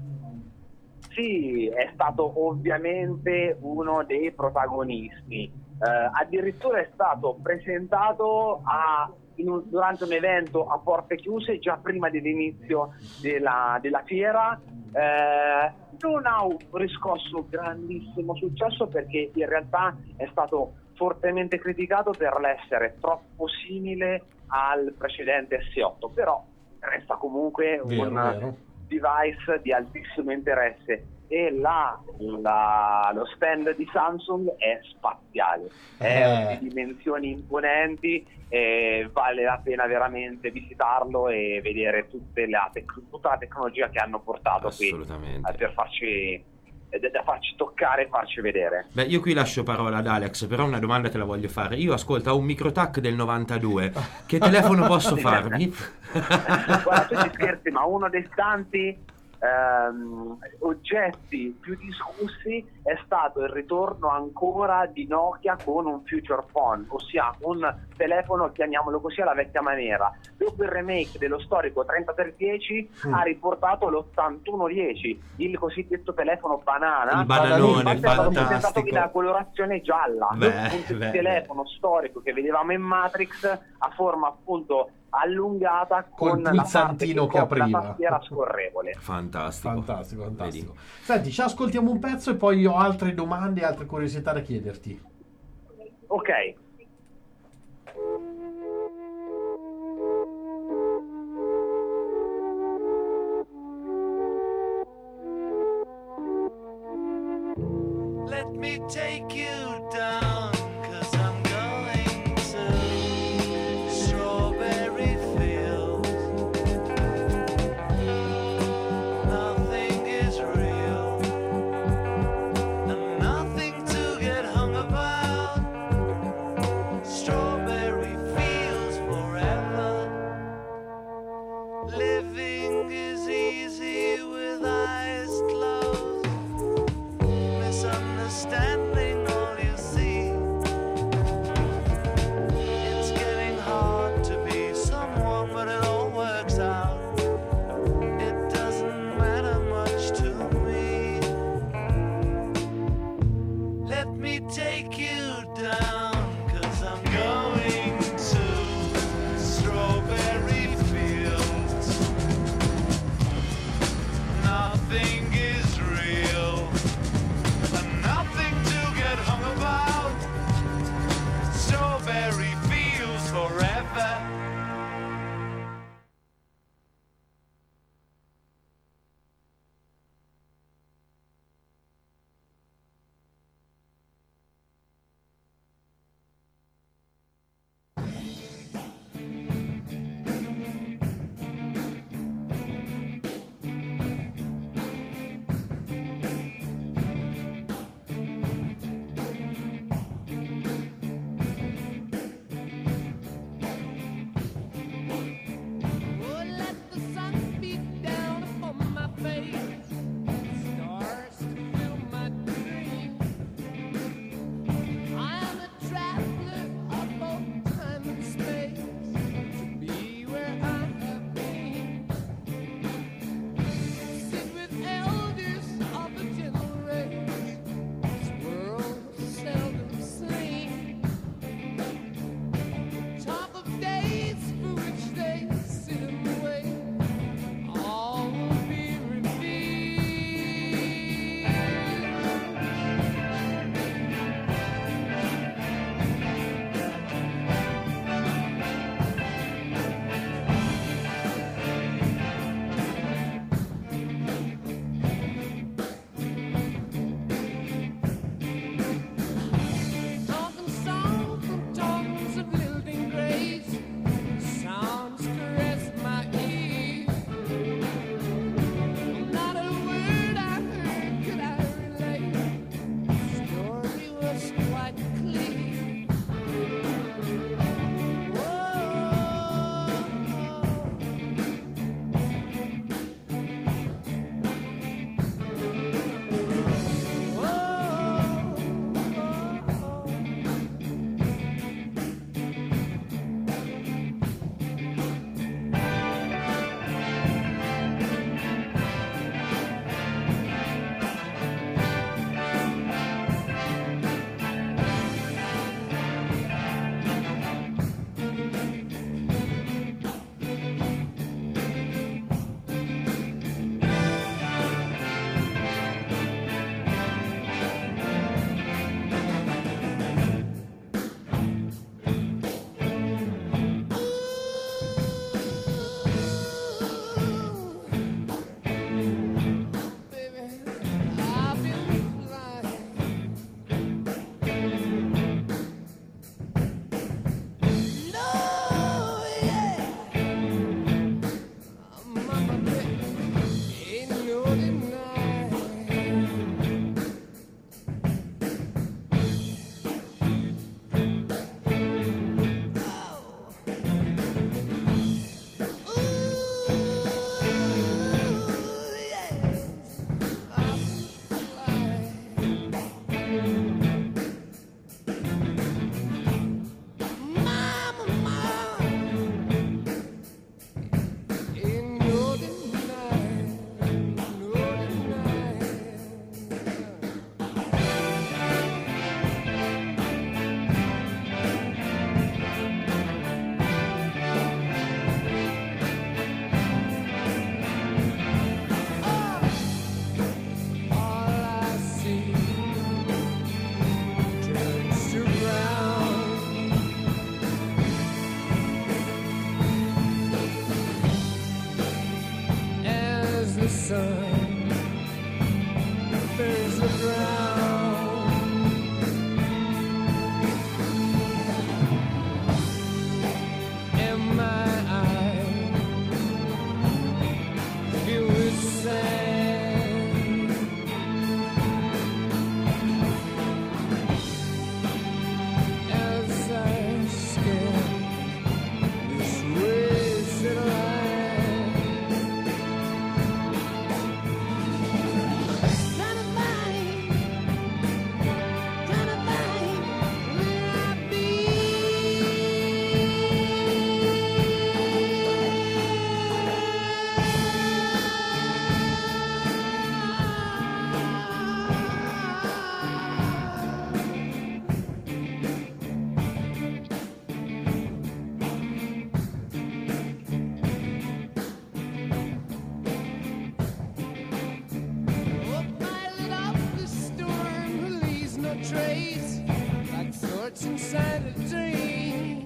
Sì, è stato ovviamente uno dei protagonisti. Addirittura è stato presentato durante un evento a porte chiuse, già prima dell'inizio della fiera. Non ha riscosso grandissimo successo perché in realtà è stato fortemente criticato per l'essere troppo simile al precedente S8, però resta comunque un device di altissimo interesse e lo stand di Samsung è spaziale, è di dimensioni imponenti e vale la pena veramente visitarlo e vedere tutta la tecnologia che hanno portato qui per farci toccare e farci vedere. Beh, io qui lascio parola ad Alex, però una domanda te la voglio fare. Io ascolto, ho un MicroTAC del 92, che telefono posso farmi? Guarda, tu ci scherzi, ma uno dei tanti oggetti più discussi è stato il ritorno ancora di Nokia con un Future Phone, ossia un telefono, chiamiamolo così, alla vecchia maniera. Dopo il remake dello storico 3310 ha riportato l'8110, il cosiddetto telefono banana. Il bananone, è stato presentato fantastico. la colorazione gialla. Il telefono storico che vedevamo in Matrix a forma appunto allungata con Col pulsantino che la apriva. tastiera scorrevole. Fantastico. Fantastico. Senti, ci ascoltiamo un pezzo e poi ho altre domande e altre curiosità da chiederti. Ok. Let me take you down take you down, 'cause I'm going to strawberry fields. Nothing is real, and nothing to get hung about. Strawberry fields forever. what's inside a dream.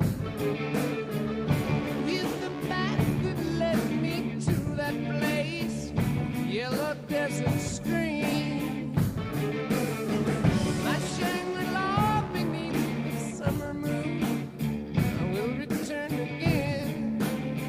With the path that led me to that place, yellow desert screen. My Shangri-La beneath the summer moon, I will return again.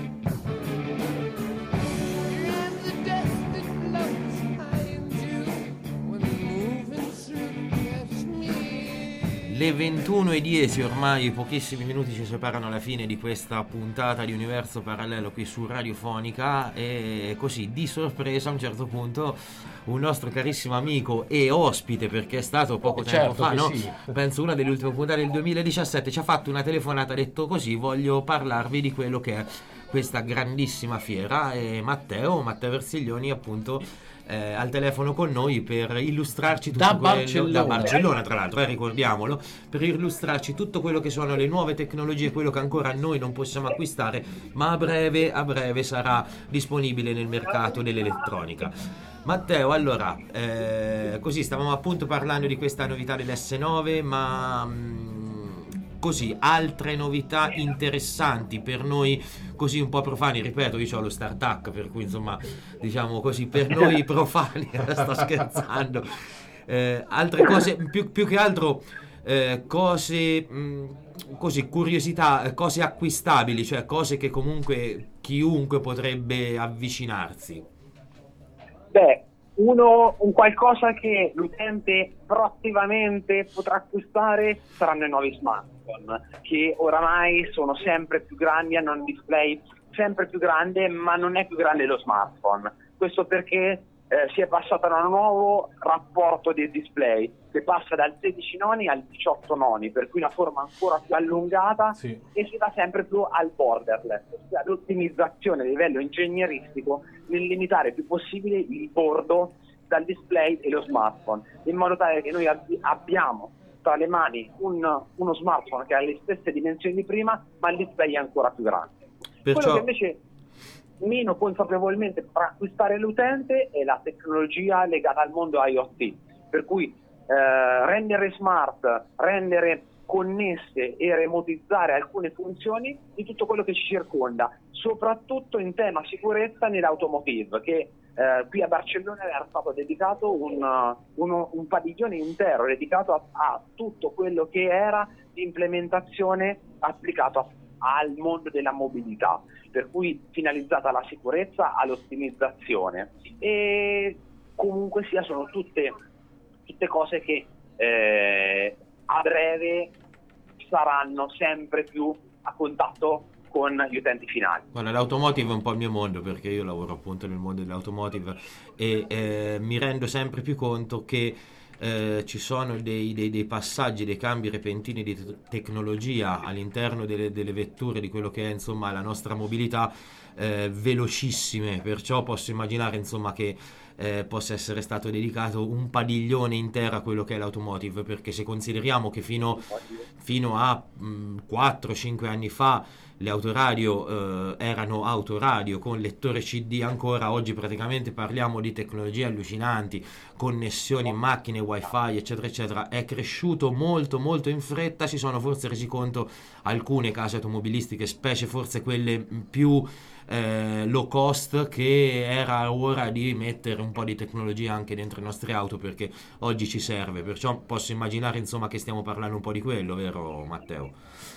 And the dust that floats high into when moving through the Kashmir. Le 21:10, ormai pochissimi minuti ci separano alla fine di questa puntata di Universo Parallelo qui su Radiofonica, e così di sorpresa a un certo punto un nostro carissimo amico e ospite, perché è stato poco tempo Certo fa, che no? sì. Penso una delle ultime puntate del 2017, ci ha fatto una telefonata, ha detto così voglio parlarvi di quello che è questa grandissima fiera, e Matteo Versiglioni appunto al telefono con noi per illustrarci tutto Da da Barcellona. Barcellona tra l'altro, ricordiamolo, per illustrarci tutto quello che sono le nuove tecnologie, quello che ancora noi non possiamo acquistare, ma a breve sarà disponibile nel mercato dell'elettronica. Matteo, allora, così stavamo appunto parlando di questa novità dell'S9, ma così altre novità interessanti per noi così un po' profani, ripeto, io ho lo StarTAC, per cui insomma diciamo così per noi profani sto scherzando, altre cose più che altro cose così, curiosità, cose acquistabili, cioè cose che comunque chiunque potrebbe avvicinarsi. Beh, un qualcosa che l'utente proattivamente potrà acquistare saranno i nuovi smartphone, che oramai sono sempre più grandi, hanno un display sempre più grande, ma non è più grande lo smartphone. Questo perché si è passato a un nuovo rapporto del display, che passa dal 16 noni al 18 noni, per cui una forma ancora più allungata, Sì. e si va sempre più al borderless, ossia all'ottimizzazione a livello ingegneristico nel limitare il più possibile il bordo dal display e lo smartphone, in modo tale che noi abbiamo tra le mani uno smartphone che ha le stesse dimensioni di prima, ma il display è ancora più grande. Quello che invece meno consapevolmente potrà acquistare l'utente è la tecnologia legata al mondo IoT, per cui rendere smart, rendere connesse e remotizzare alcune funzioni di tutto quello che ci circonda, soprattutto in tema sicurezza nell'automotive, che qui a Barcellona era stato dedicato un padiglione intero dedicato a tutto quello che era l'implementazione applicato al mondo della mobilità, per cui finalizzata alla sicurezza, all'ottimizzazione, e comunque sia sono tutte cose che a breve saranno sempre più a contatto con gli utenti finali. Guarda, l'automotive è un po' il mio mondo, perché io lavoro appunto nel mondo dell'automotive e mi rendo sempre più conto che ci sono dei passaggi, dei cambi repentini di tecnologia all'interno delle vetture, di quello che è insomma la nostra mobilità, velocissime, perciò posso immaginare insomma che possa essere stato dedicato un padiglione intero a quello che è l'automotive, perché se consideriamo che fino a 4-5 anni fa le autoradio erano autoradio con lettore CD ancora, oggi praticamente parliamo di tecnologie allucinanti, connessioni in macchine, wifi eccetera eccetera, è cresciuto molto molto in fretta. Si sono forse resi conto alcune case automobilistiche, specie forse quelle più low cost, che era ora di mettere un po' di tecnologia anche dentro le nostre auto, perché oggi ci serve, perciò posso immaginare insomma che stiamo parlando un po' di quello, vero Matteo?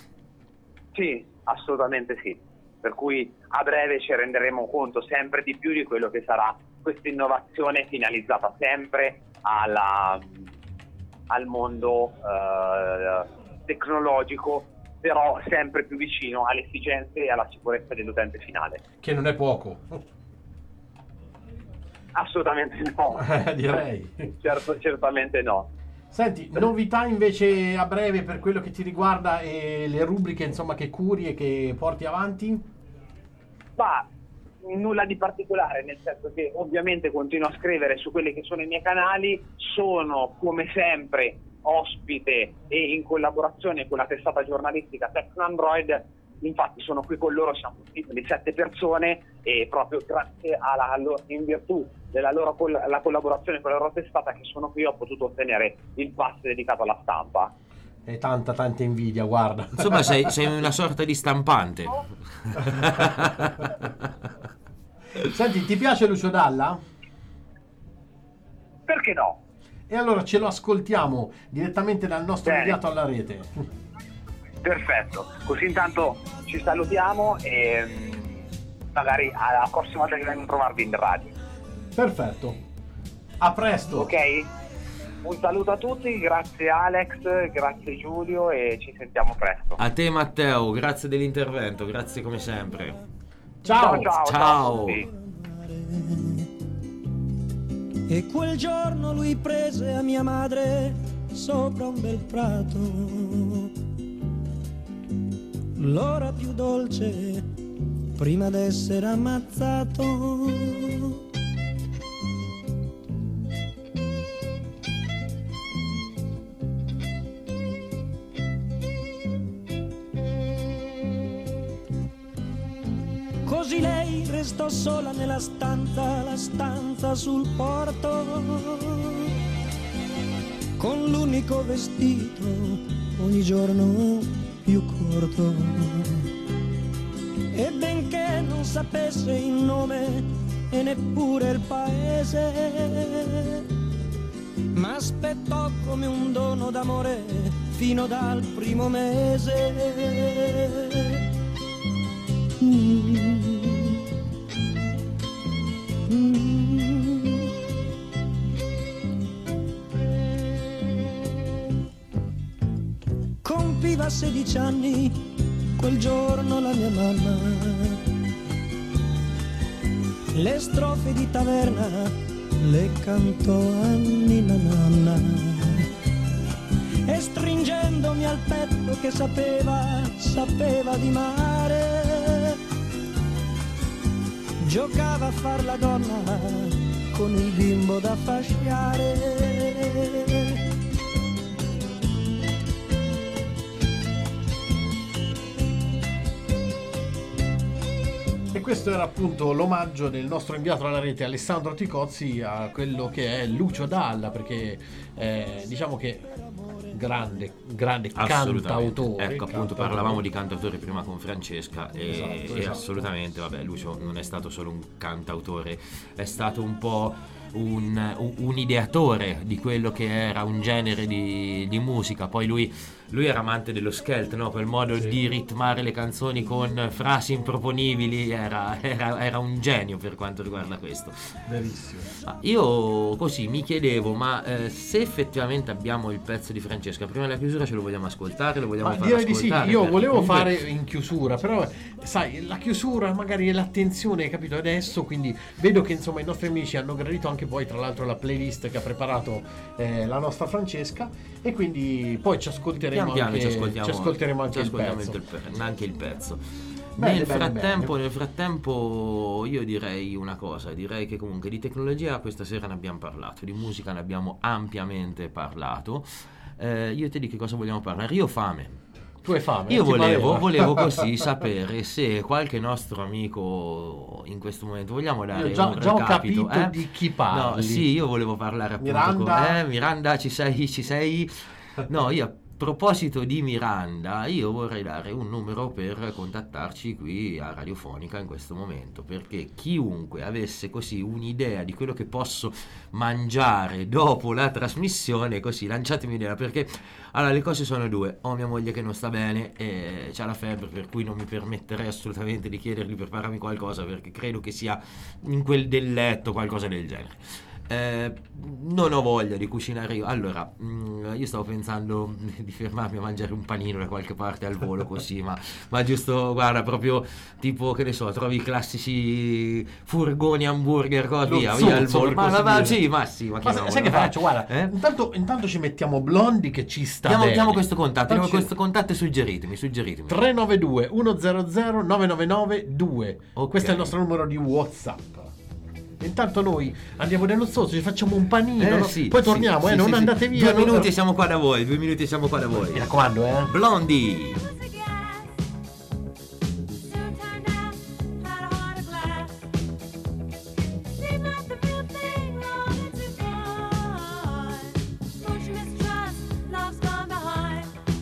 Sì, assolutamente sì, per cui a breve ci renderemo conto sempre di più di quello che sarà questa innovazione finalizzata sempre al mondo tecnologico, però sempre più vicino alle esigenze e alla sicurezza dell'utente finale. Che non è poco. Assolutamente no. Direi. Certamente no. Senti, novità invece a breve per quello che ti riguarda e le rubriche insomma che curi e che porti avanti? Ma nulla di particolare, nel senso che ovviamente continuo a scrivere su quelli che sono i miei canali, sono come sempre ospite e in collaborazione con la testata giornalistica Tecno Android. Infatti sono qui con loro, siamo un team di 7 persone, e proprio grazie in virtù della loro la collaborazione con la loro testata che sono qui, ho potuto ottenere il pass dedicato alla stampa. E tanta invidia, guarda. Insomma, sei una sorta di stampante. Senti, ti piace Lucio Dalla? Perché no? E allora ce lo ascoltiamo direttamente dal nostro Bene. inviato alla rete. Perfetto, così intanto ci salutiamo e magari alla prossima volta che vengo a trovarvi in radio. Perfetto. A presto. Ok? Un saluto a tutti, grazie Alex, grazie Giulio e ci sentiamo presto. A te Matteo, grazie dell'intervento, grazie come sempre. Ciao. ciao, Ciao. a tutti. E quel giorno lui prese a mia madre sopra un bel prato l'ora più dolce prima d'essere ammazzato. Così lei restò sola nella stanza, la stanza sul porto, con l'unico vestito ogni giorno più corto. E benché non sapesse il nome e neppure il paese, ma aspettò come un dono d'amore fino dal primo mese. Compiva 16 anni quel giorno la mia mamma, le strofe di taverna le cantò a Nina Nanna, e stringendomi al petto che sapeva di mare, giocava a far la donna con il bimbo da fasciare. E questo era appunto l'omaggio del nostro inviato alla rete Alessandro Ticozzi a quello che è Lucio Dalla, perché diciamo che grande cantautore. Ecco, appunto, parlavamo di cantautori prima con Francesca e Esatto. assolutamente, vabbè, Lucio non è stato solo un cantautore, è stato un po' un ideatore di quello che era un genere di musica. Poi lui era amante dello skelt, no? Quel modo di ritmare le canzoni con frasi improponibili, era un genio per quanto riguarda questo. Verissimo. Io così mi chiedevo, ma se effettivamente abbiamo il pezzo di Francesca prima della chiusura, ce lo vogliamo ascoltare? Lo vogliamo Ma far direi di sì, ascoltare? io Perché volevo comunque- fare in chiusura, però sai, la chiusura magari è l'attenzione, capito, adesso, quindi vedo che insomma i nostri amici hanno gradito anche poi tra l'altro la playlist che ha preparato la nostra Francesca, e quindi poi ci ascolteremo pian piano anche, ci ascoltiamo anche il pezzo. anche il pezzo. Bene, Nel bene, frattempo io direi una cosa, direi che comunque di tecnologia questa sera ne abbiamo parlato, di musica ne abbiamo ampiamente parlato. Io te di che cosa vogliamo parlare? Io ho fame. Tu hai fame? Io Ti pareva? volevo così sapere se qualche nostro amico in questo momento vogliamo dare Io già un ho recapito, capito di chi parli. No, sì, io volevo parlare appunto Miranda? Miranda, ci sei? No, io a proposito di Miranda, io vorrei dare un numero per contattarci qui a Radiofonica in questo momento, perché chiunque avesse così un'idea di quello che posso mangiare dopo la trasmissione, così lanciatemi un'idea, perché allora le cose sono due: ho mia moglie che non sta bene e c'ha la febbre, per cui non mi permetterei assolutamente di chiedergli per prepararmi qualcosa, perché credo che sia in quel del letto qualcosa del genere. Non ho voglia di cucinare io. Allora, io stavo pensando di fermarmi a mangiare un panino da qualche parte al volo, così, ma giusto, guarda, proprio tipo, che ne so, trovi i classici furgoni hamburger, cosa, Lo via al zozzo, volo. per così dire. Sì, ma sì, ma Ma sai che faccio? Guarda, intanto ci mettiamo Blondie che ci sta bene. Diamo questo contatto, Intanto questo contatto e suggeritemi. 392 100 9992. Ok. Questo è il nostro numero di WhatsApp. Intanto noi andiamo nello zozzo, ci facciamo un panino, no? Sì, poi sì, torniamo, sì, non sì, andate sì. via. 2 minuti e siamo qua da voi, 2 minuti e siamo qua da voi. Mi raccomando, Blondie. Soon turned out, had a heart of glass. Seemed like the real thing, wanted to fly. Don't you mistrust, love's gone behind.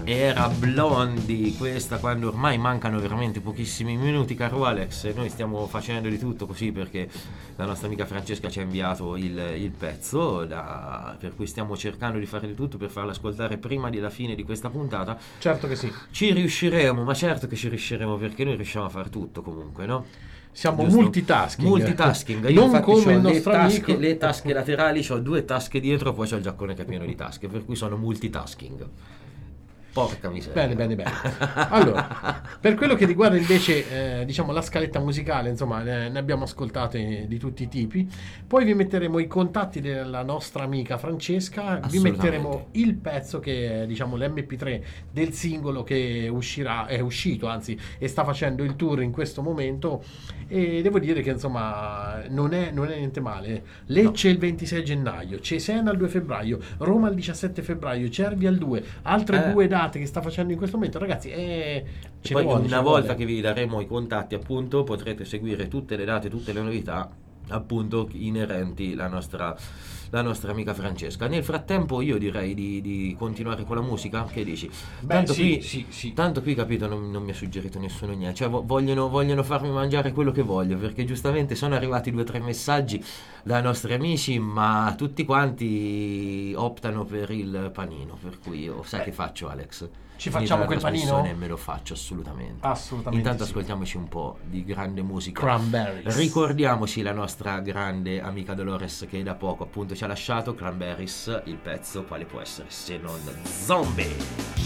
Era Blondie, questa quando ormai mancano veramente pochissimi minuti, caro Alex, e noi stiamo facendo di tutto così perché la nostra amica Francesca ci ha inviato il pezzo, per cui stiamo cercando di fare di tutto per farla ascoltare prima della fine di questa puntata. Certo che sì. Ci riusciremo, ma certo che ci riusciremo, perché noi riusciamo a fare tutto comunque, no? Siamo Giusto? multitasking. Multitasking. Io Non infatti come c'ho il nostro amico. le tasche laterali, ho 2 tasche dietro, poi c'ho il giaccone che è pieno di tasche, per cui sono multitasking. Porca miseria. Bene. Allora, per quello che riguarda invece diciamo la scaletta musicale, insomma, ne abbiamo ascoltate di tutti i tipi. Poi vi metteremo i contatti della nostra amica Francesca, vi metteremo il pezzo che è, diciamo, l'MP3 del singolo che è uscito, anzi, e sta facendo il tour in questo momento, e devo dire che insomma non è niente male. Lecce il 26 gennaio, Cesena il 2 febbraio, Roma il 17 febbraio, Cervia il 2, altre 2 date che sta facendo in questo momento, ragazzi. Poi una volta che vi daremo i contatti, appunto, potrete seguire tutte le date, tutte le novità, appunto, inerenti la nostra amica Francesca. Nel frattempo io direi di continuare con la musica, che dici? Tanto qui, capito, non mi ha suggerito nessuno niente, cioè vogliono farmi mangiare quello che voglio, perché giustamente sono arrivati 2 o 3 messaggi dai nostri amici, ma tutti quanti optano per il panino, per cui io sai che faccio, Alex? Ci facciamo quel panino? Me lo faccio assolutamente. sì. Intanto ascoltiamoci un po' di grande musica. Cranberries. Ricordiamoci la nostra grande amica Dolores, che da poco appunto ci ha lasciato. Cranberries, il pezzo quale può essere se non Zombie.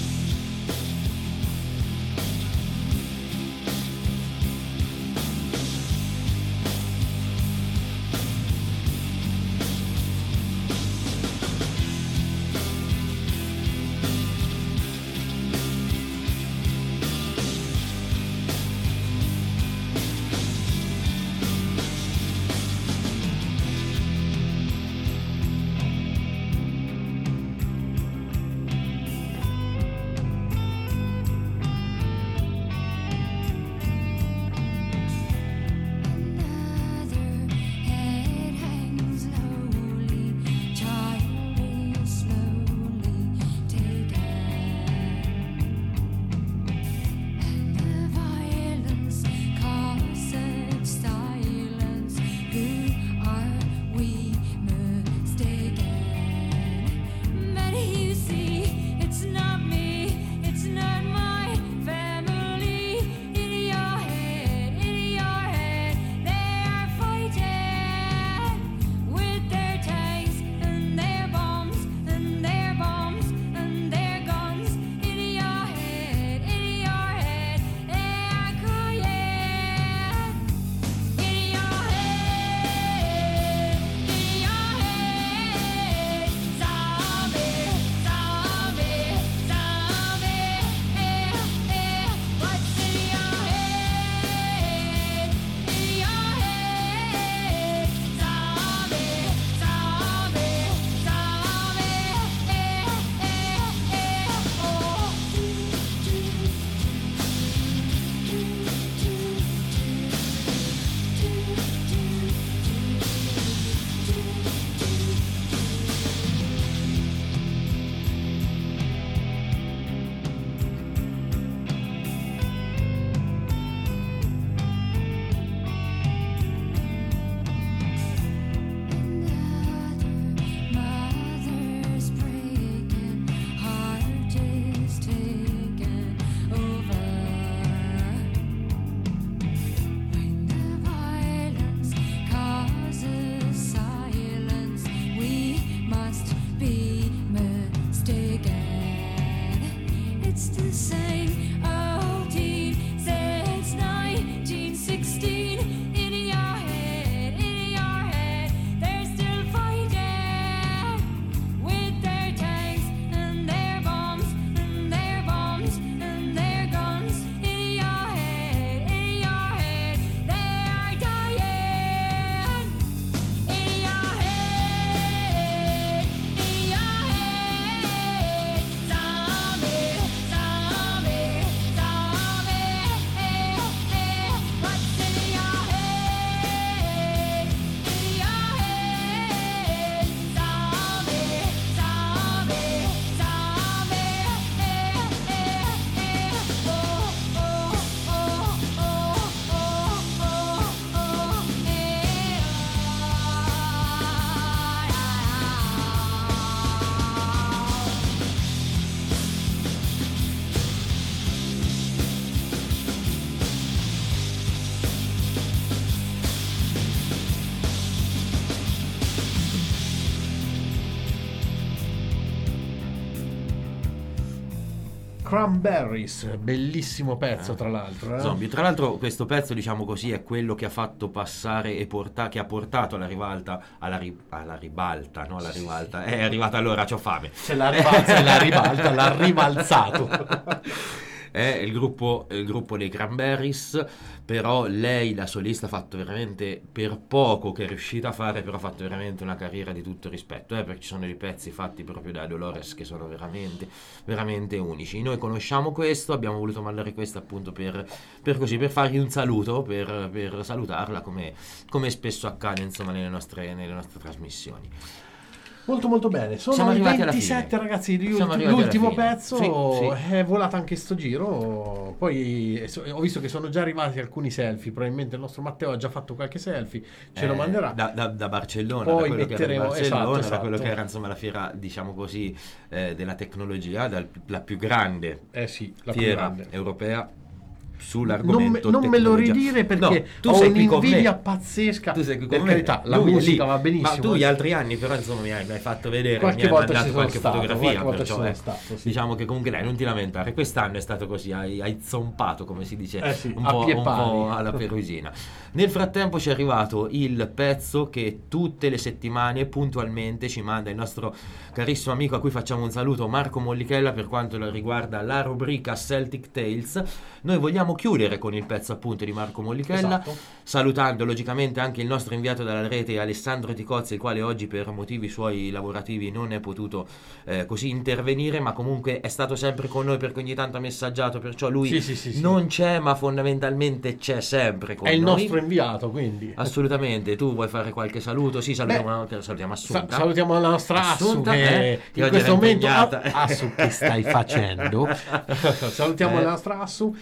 Cranberries, bellissimo pezzo tra l'altro. Zombie. Tra l'altro questo pezzo, diciamo così, è quello che ha fatto passare e che ha portato alla ribalta, alla ribalta, no alla ribalta, è arrivata allora, c'ho fame. Se la ribalza e la ribalta, l'ha ribalzato. È il gruppo dei Cranberries, però lei, la solista, ha fatto veramente, per poco che è riuscita a fare, però ha fatto veramente una carriera di tutto rispetto, perché ci sono dei pezzi fatti proprio da Dolores che sono veramente, veramente unici. Noi conosciamo questo, abbiamo voluto mandare questo appunto per fargli un saluto, per salutarla, come spesso accade, insomma, nelle nostre trasmissioni. Molto molto bene, Siamo sono i arrivati alla 27 fine. ragazzi, Siamo arrivati l'ultimo alla fine. pezzo, Sì. è volato anche sto giro, poi ho visto che sono già arrivati alcuni selfie, probabilmente il nostro Matteo ha già fatto qualche selfie, ce lo manderà. Da Barcellona, Poi da quello che era metteremo- Barcellona, esatto. da quello che era, insomma, la fiera, diciamo così, della tecnologia, la più grande Sì, la più fiera grande. europea sull'argomento Non me lo tecnologia. ridire perché No, tu ho sei qui con un'invidia me. pazzesca. Tu sei qui Per con me. carità, la Lui è musica lì. va benissimo. Ma tu gli altri anni però, insomma, mi hai fatto vedere, Qualche mi hai volta mandato ci sono qualche stato, fotografia, qualche volta perciò ci sono stato, sì. diciamo che comunque dai, non ti lamentare. Quest'anno è stato così, hai zompato, come si dice, Sì, un a po' pie pari. alla perusina. Nel frattempo ci è arrivato il pezzo che tutte le settimane puntualmente ci manda il nostro carissimo amico, a cui facciamo un saluto, Marco Mollichella, per quanto riguarda la rubrica Celtic Tales. Noi vogliamo chiudere con il pezzo appunto di Marco Mollichella, Esatto. salutando logicamente anche il nostro inviato dalla rete Alessandro Ticozzi, il quale oggi per motivi suoi lavorativi non è potuto così intervenire, ma comunque è stato sempre con noi perché ogni tanto ha messaggiato, perciò lui Sì. non c'è, ma fondamentalmente c'è sempre con È il noi. nostro inviato, quindi. Assolutamente. Tu vuoi fare qualche saluto? Sì, salutiamo Assunta. Salutiamo la nostra Assunta, Assu che che in oggi questo era momento impegnata. Assu, che stai facendo? Salutiamo la nostra Assu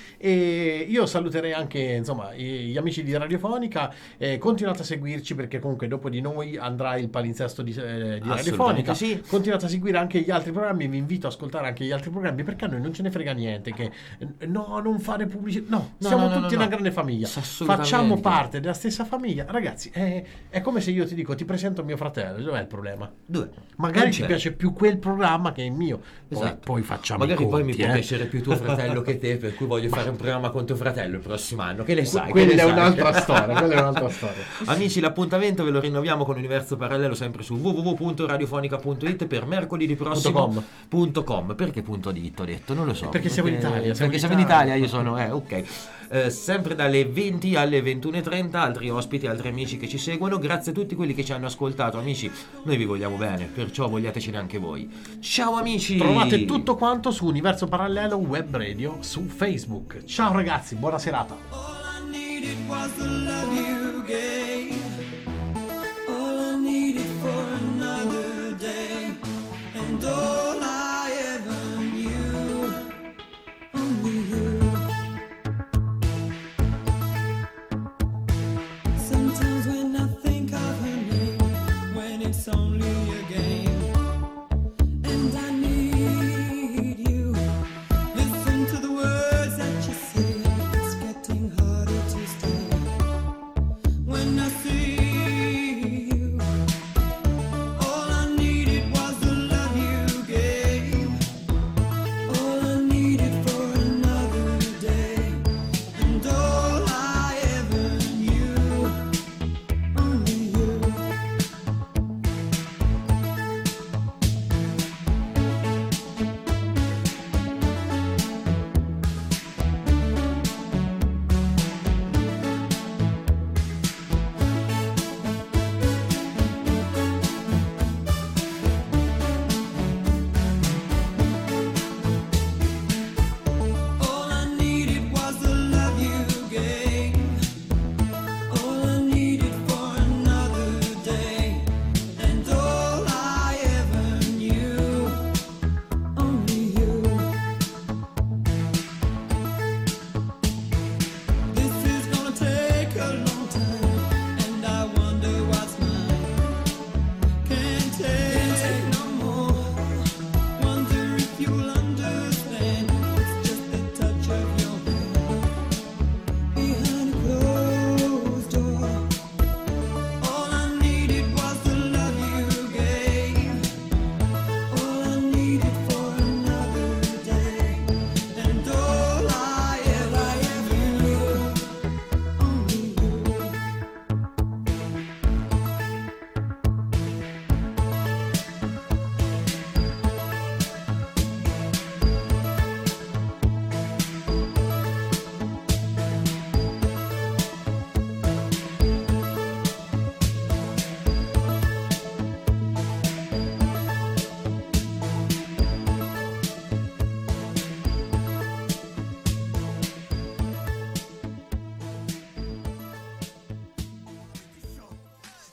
e io saluterei anche, insomma, gli amici di Radiofonica. Continuate a seguirci perché comunque dopo di noi andrà il palinsesto di Radiofonica. Sì. Continuate a seguire anche gli altri programmi, vi invito ad ascoltare anche gli altri programmi perché a noi non ce ne frega niente che non fare pubblicità. No, siamo tutti una grande famiglia. Assolutamente. Facciamo parte della stessa famiglia. Ragazzi, è come se io ti dico ti presento mio fratello, dov'è il problema? Dove? Magari Non ti c'è. piace più quel programma che il mio. Esatto. Poi facciamo Magari i poi mi conti, può piacere più tuo fratello che te, per cui voglio fare un programma con tuo fratello il prossimo anno. Che ne sai? Quella che ne è sai? un'altra storia, quella è un'altra storia. Amici, l'appuntamento ve lo rinnoviamo con Universo Parallelo sempre su www.radiofonica.it per mercoledì prossimo .com. Perché .it ho detto? Non lo so. Perché siamo in Italia, Perché siamo in Italia, io sono ok. Sempre dalle 20 alle 21:30, altri ospiti, altri amici che ci seguono. Grazie a tutti quelli che ci hanno ascoltato, amici. Noi vi vogliamo bene, perciò vogliatecene anche voi. Ciao amici. Trovate tutto quanto su Universo Parallelo Web Radio su Facebook. Ciao ragazzi, buona serata. All I needed was to love you.